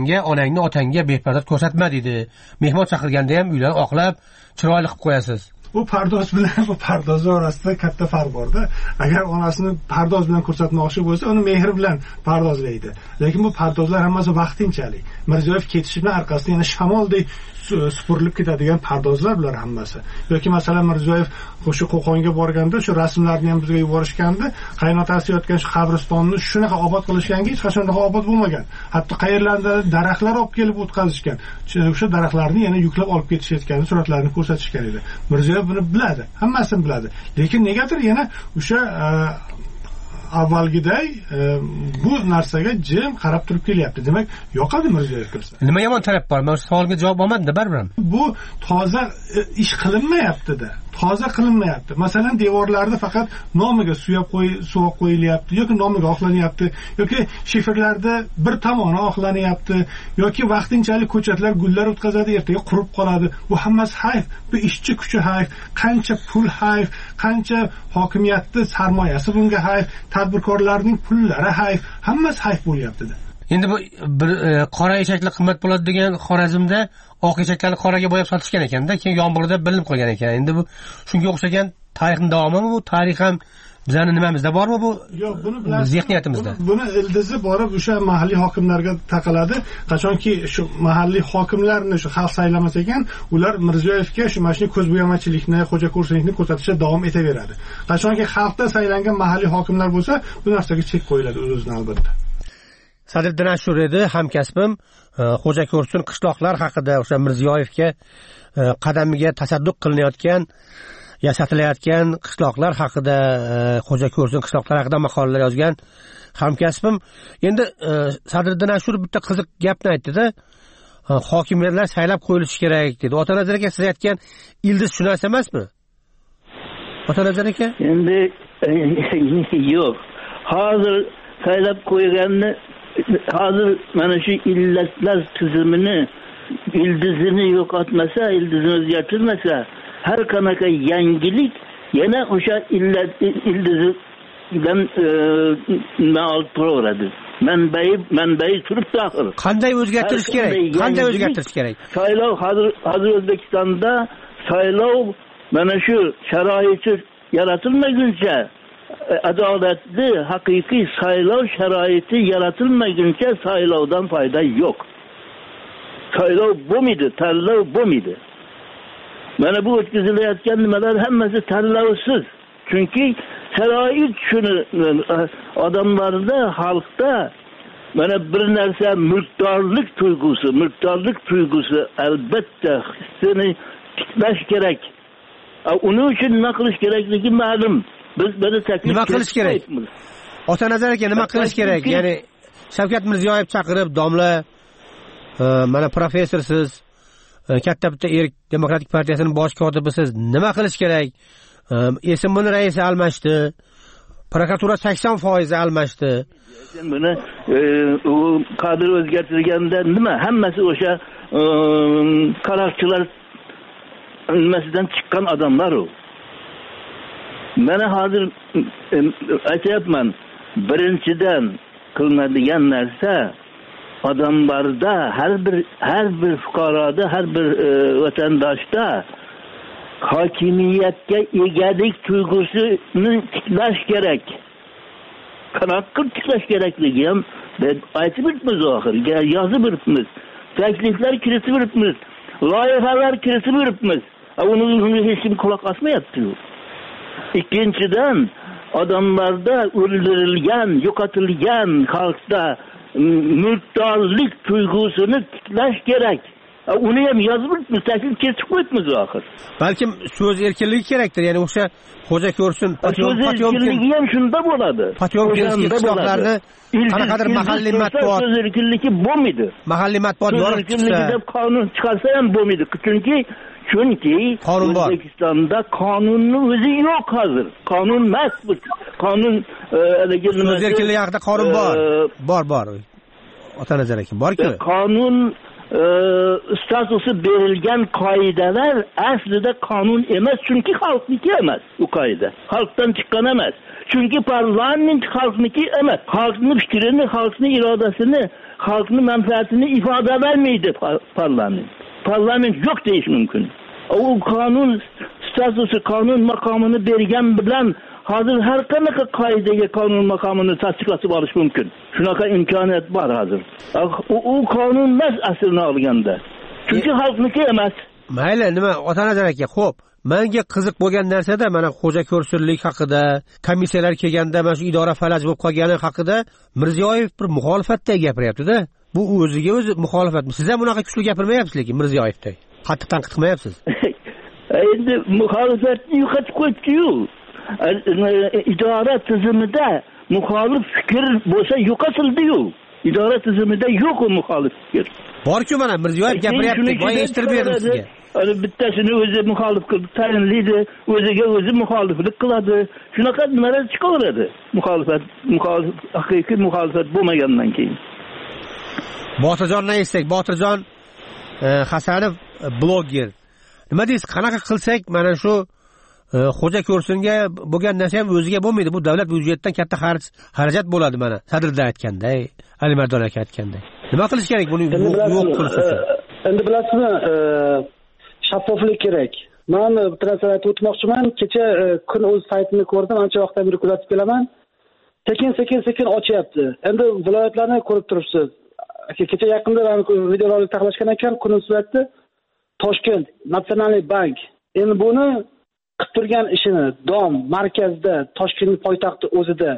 otangga bepardoz ko'rsatma deydi. Mehmon chaqirganda ham uylarni oqlab, chiroyli qilib qo'yasiz. Bu pardoz bilan bu pardoz orasida katta farq bor-da. Agar onasini pardoz bilan ko'rsatmoqchi bo'lsa, uni mehr bilan pardozlaydi. Lekin bu pardozlar hammasi vaqtinchalik. Mirziyoyev ketishi bilan orqasidan yana shamoldek supurilib ketadigan pardozlar bular hammasi. Yoki masalan Mirziyoyev o'sha Qo'qonga borganda shu rasmlarni ham bizga yuborishganda, qaynotasi yotgan shu qabristonni shunaqa obod qilishganki, hech qachon obod bo'lmagan. Hatto qayerlarda daraxtlar olib kelib o'tkazishgan. O'sha daraxtlarni yana yuklab olib ketishayotgan suratlarni ko'rsatishgan edi. Mirziyoyev buni biladi, hammasini biladi. Lekin negadir yana o'sha avvalgiday bu narsaga jim qarab turib kelyapti. Demak, yoqadi Mirziyoyev kirsa. Nima yomon taraf bor? Men savolga javob olmadim-da baribir. Bu toza ish qilinmayapti-da. Toza qilinmayapti. Masalan, devorlarda faqat nomiga suvoq qo'yilyapti yoki nomiga oqlanyapti, yoki shiferlarda bir tomoni oqlanyapti, yoki vaqtinchalik ko'chatlar gullar o'tkazadi, ertaga qurib qoladi. Bu hammasi hayf. Bu ishchi kuchi hayf, qancha pul hayf, qancha hokimiyatning sarmoyasi bunga hayf, tadbirkorlarning pullari hayf, hammasi hayf bo'lyapti-da. Endi bu bir qora eshaklar qimmat bo'ladi degan Xorazmda oq eshaklarni qoraga bo'yab sotishgan ekanda, keyin yomg'irda bilinib qolgan ekan. Endi bu shunga o'xshagan tarixning davomimi bu? Tarix ham bizning nimamizda bormi bu? Yo'q, buni bilasiz. Zehniyatimizda. Buni ildizi borib o'sha mahalliy hokimlarga taqaladi. Qachonki shu mahalliy hokimlarni shu xalq saylamas ekan, ular Mirziyoyevga shu mashina ko'zbo'yamachilikni, xo'ja ko'rsinlikni ko'rsatishda davom etaveradi. Qachonki xalqdan saylangan mahalliy hokimlar bo'lsa, bu narsaga chek qo'yiladi o'zidan albatta. Sadriddin Ashur edi hamkasbim, xo'ja ko'rsin qishloqlar haqida o'sha Mirziyoyevga qadamiga tasadduq qilinayotgan, yasatilayotgan qishloqlar haqida, xo'ja ko'rsin qishloqlar haqida maqolalar yozgan hamkasbim. Endi Sadriddin Ashur bitta qiziq gapni aytdi-da. Hokimiyatlar saylab qo'yilishi kerak dedi. Otanazar aka, siz aytgan ildiz shu narsa emasmi? Otanazar aka? Endi yo'q. Hozir saylab qo'yganni hozir mana shu illatlar tizimini ildizini yo'qotmasa, ildizini o'zgartirmasa, har qanaqa yangilik yana o'sha ildizidan olib turaveradi. Manbai turibdi axir. Qanday o'zgartirish kerak? Qanday o'zgartirish kerak? Saylov hozir O'zbekistonda saylov mana shu sharoiti yaratilmaguncha, adolatli, haqiqiy saylov sharoiti yaratilmaguncha saylovdan foyda yo'q. Saylov bo'lmaydi, tanlov bo'lmaydi. Mana bu o'tkazilayotgan nimalar hammasi tanlovsiz. Chunki sharoit shuni odamlarda, xalqda mana bir narsa mulkdorlik tuyg'usi albatta hissini tiklash kerak. Uning uchun nima qilish kerakligi ma'lum. Biz buni taklif nima qilish kerak? Otanazar aka, nima qilish kerak? Ya'ni Shavkat Mirziyoyev chaqirib, domla mana professorsiz, katta bitta erk demokratik partiyasining bosh kotibisiz, nima qilish kerak? SMBning raisi almashdi. Prokuratura 80% almashdi. Buni u kadr o'zgartirganda nima? Hammasi o'sha qaroqchilar nimasidan chiqqan odamlar u. Mana hozir aytyapman, birinchidan qilinadigan narsa odamlarda, har bir fuqaroda, har bir vatandoshda hokimiyatga egalik tuyg'usini tiklash kerak. Qanaqa qilib tiklash kerakligi ham aytib o'tmiz, oxirga yozib o'tmiz. Takliflar kiritib o'tmiz. Loyihalar kiritib o'tmiz. Uni hech kim quloq osmayapti. Ikkinchidan, odamlarda o'ldirilgan, yo'qotilgan xalqda mulkdorlik tuyg'usini tiklash kerak. Uni ham yozib o'tmiz, taklif kiritib qo'yibmiz oxir. Balkim so'z erkinligi kerakdir. Ya'ni o'sha xo'ja ko'rsin, so'z erkinligi ham shunda bo'ladi. Potyomkinskiy qishloqlarni qanaqadir mahalliy matbuot, so'z erkinligi bo'lmaydi. Mahalliy matbuot yorib chiqsa, deb qonun chiqarsa ham bo'lmaydi. Chunki O'zbekistonda qonunning o'zi yo'q hozir. Qonun emas bu. Qonun so'z erkinligi haqida qonun bor. Otanazar aka, bor-ku. Qonun statusi berilgan qoidalar aslida qonun emas, chunki xalqniki emas u qoida. Xalqdan chiqqan emas. Chunki parlament xalqniki emas. Xalqning fikrini, xalqning irodasini, xalqning manfaatini ifodalaydi parlament. Parlament yo'q deyish mumkin. U qonun statusi, qonun maqomini bergan bilan hozir har qanaqa qoidaga qonun maqomini tasdiqlatib olish mumkin. Shunaqa imkoniyat bor hozir. U qonun emas aslini olganda. Chunki xalqniki emas. Mayli, nima Otanazar aka, xo'p. Menga qiziq bo'lgan narsada mana xo'ja ko'rsinlik haqida, komissiyalar kelganda mana shu idora falaj bo'lib qolgani haqida Mirziyoyev bir muxolifatda gapiryapti-da. Bu o'ziga o'zi muxolifat. Siz ham bunaqa kuchli gapirmayapsiz, lekin Mirziyoyevday. Qattiq tanqid qilmayapsiz. Endi muxolifatni yo'qotib qo'yibdi-yu. İdora tizimida muxolif fikr bo'lsa yo'qotildi-yu. İdora tizimida yo'q u muxolif fikr. Bor-ku, mana Mirziyoyev gapiryapti, boya eshittirib berdim sizga. Bittasini o'zi muxolif qilib tayinlaydi, o'ziga o'zi muxoliflik qiladi. Shunaqa nimalar chiqaveradi. Haqiqiy muxolifat bo'lmagandan keyin. Botirjondan eshitsak, Botirjon Hasanov bloger. Nima deysiz, qanaqa qilsak mana shu xo'ja ko'rsinga bo'lgan narsa ham o'ziga bo'lmaydi. Bu davlat byudjetidan katta xarajat bo'ladi mana. Sadrda aytganday, Alimardon aka aytganday. Nima qilish kerak buni yo'q qilish uchun? Endi bilasizmi, shaffoflik kerak. Men bir narsa aytib o'tmoqchiman. Kecha kun o'z saytini ko'rdim, ancha vaqtdan beri kuzatib kelaman. Sekin ochyapti. Endi viloyatlarni ko'rib turibsiz. Kecha yaqinda videorolik tarqalgan ekan, kunusiyatda Toshkent Nasionaliy bank endi buni qilib turgan ishini dom markazda, Toshkent poytaxti o'zida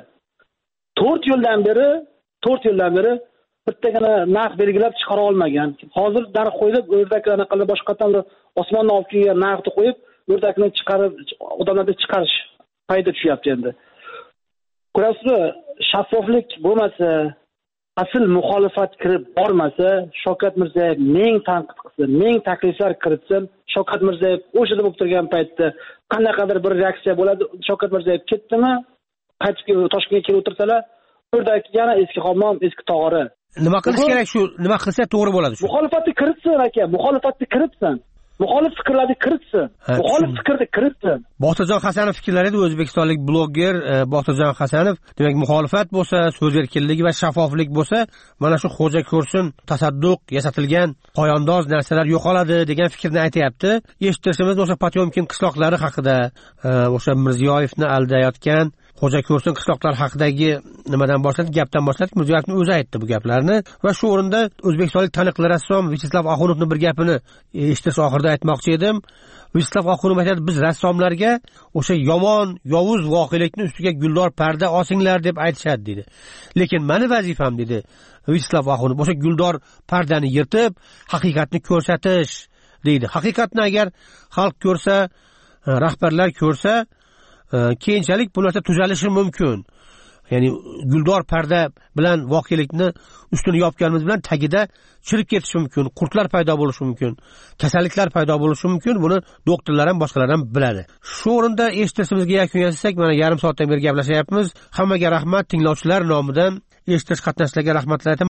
4 yildan beri bittagina narx belgilab chiqara olmagan. Hozir narx qo'yib, o'rdaklarni qilib boshqatdan osmondan olib kelgan narxni qo'yib, o'rdakni chiqarib odamlarga chiqarish payda tushyapti endi. Ko'rasizmi, shaffoflik bo'lmasa, asl muxolifat kirib bormasa, Shavkat Mirziyoyev ming tanqid qilsin, ming takliflar kiritsin, Shavkat Mirziyoyev o'shada bo'lib turgan paytda qanaqadir bir reaksiya bo'ladi. Shavkat Mirziyoyev ketdimi, qaytib Toshkentga kelib o'tirsalar, o'rdak yana eski hammom, eski tog'ori. nima qilish kerak, shu nima qilsa to'g'ri bo'ladi? Shu muxolifatni kiritsin aka, muxolifatni kiritsin, muxolif fikrlarni kiritsin, muxolif fikrni kiritsin. Botirjon Hasanov fikrlari edi, o'zbekistonlik bloger Botirjon Hasanov, demak muxolifat bo'lsa, so'z erkinligi va shaffoflik bo'lsa, mana shu xo'ja ko'rsin tasadduq yasatilgan poyandoz narsalar yo'qoladi degan fikrni aytayapti. Eshitishimiz o'sha Potyomkin qishloqlari haqida, o'sha Mirziyoyevni aldayotgan xo'ja ko'rsin qishloqlar haqidagi nimadan boshladik, gapdan boshladik. Mirziyoyevning o'zi aytdi bu gaplarni va shu o'rinda o'zbekistonlik taniqli rassom Vyacheslav Axunovning bir gapini eshitish oxirida aytmoqchi edim. Vyacheslav Axunov aytadi, biz rassomlarga o'sha yomon, yovuz voqelikni ustiga guldor parda osinglar deb aytishadi dedi. Lekin meni vazifam dedi Vyacheslav Axunov, o'sha guldor pardani yirtib haqiqatni ko'rsatish deydi. Haqiqatni agar xalq ko'rsa, rahbarlar ko'rsa, keyinchalik bu narsa tuzalishi mumkin. Ya'ni guldor parda bilan voqelikni ustini yopganimiz bilan tagida chirib ketishi mumkin, qurtlar paydo bo'lishi mumkin, kasalliklar paydo bo'lishi mumkin. Buni doktorlar ham boshqalar ham biladi. Shu o'rinda eshitishimizga yakun yasasak, mana yarim soatdan beri gaplashyapmiz. Hammaga rahmat, tinglovchilar nomidan eshitish qatnashchilarga rahmatlar aytaman.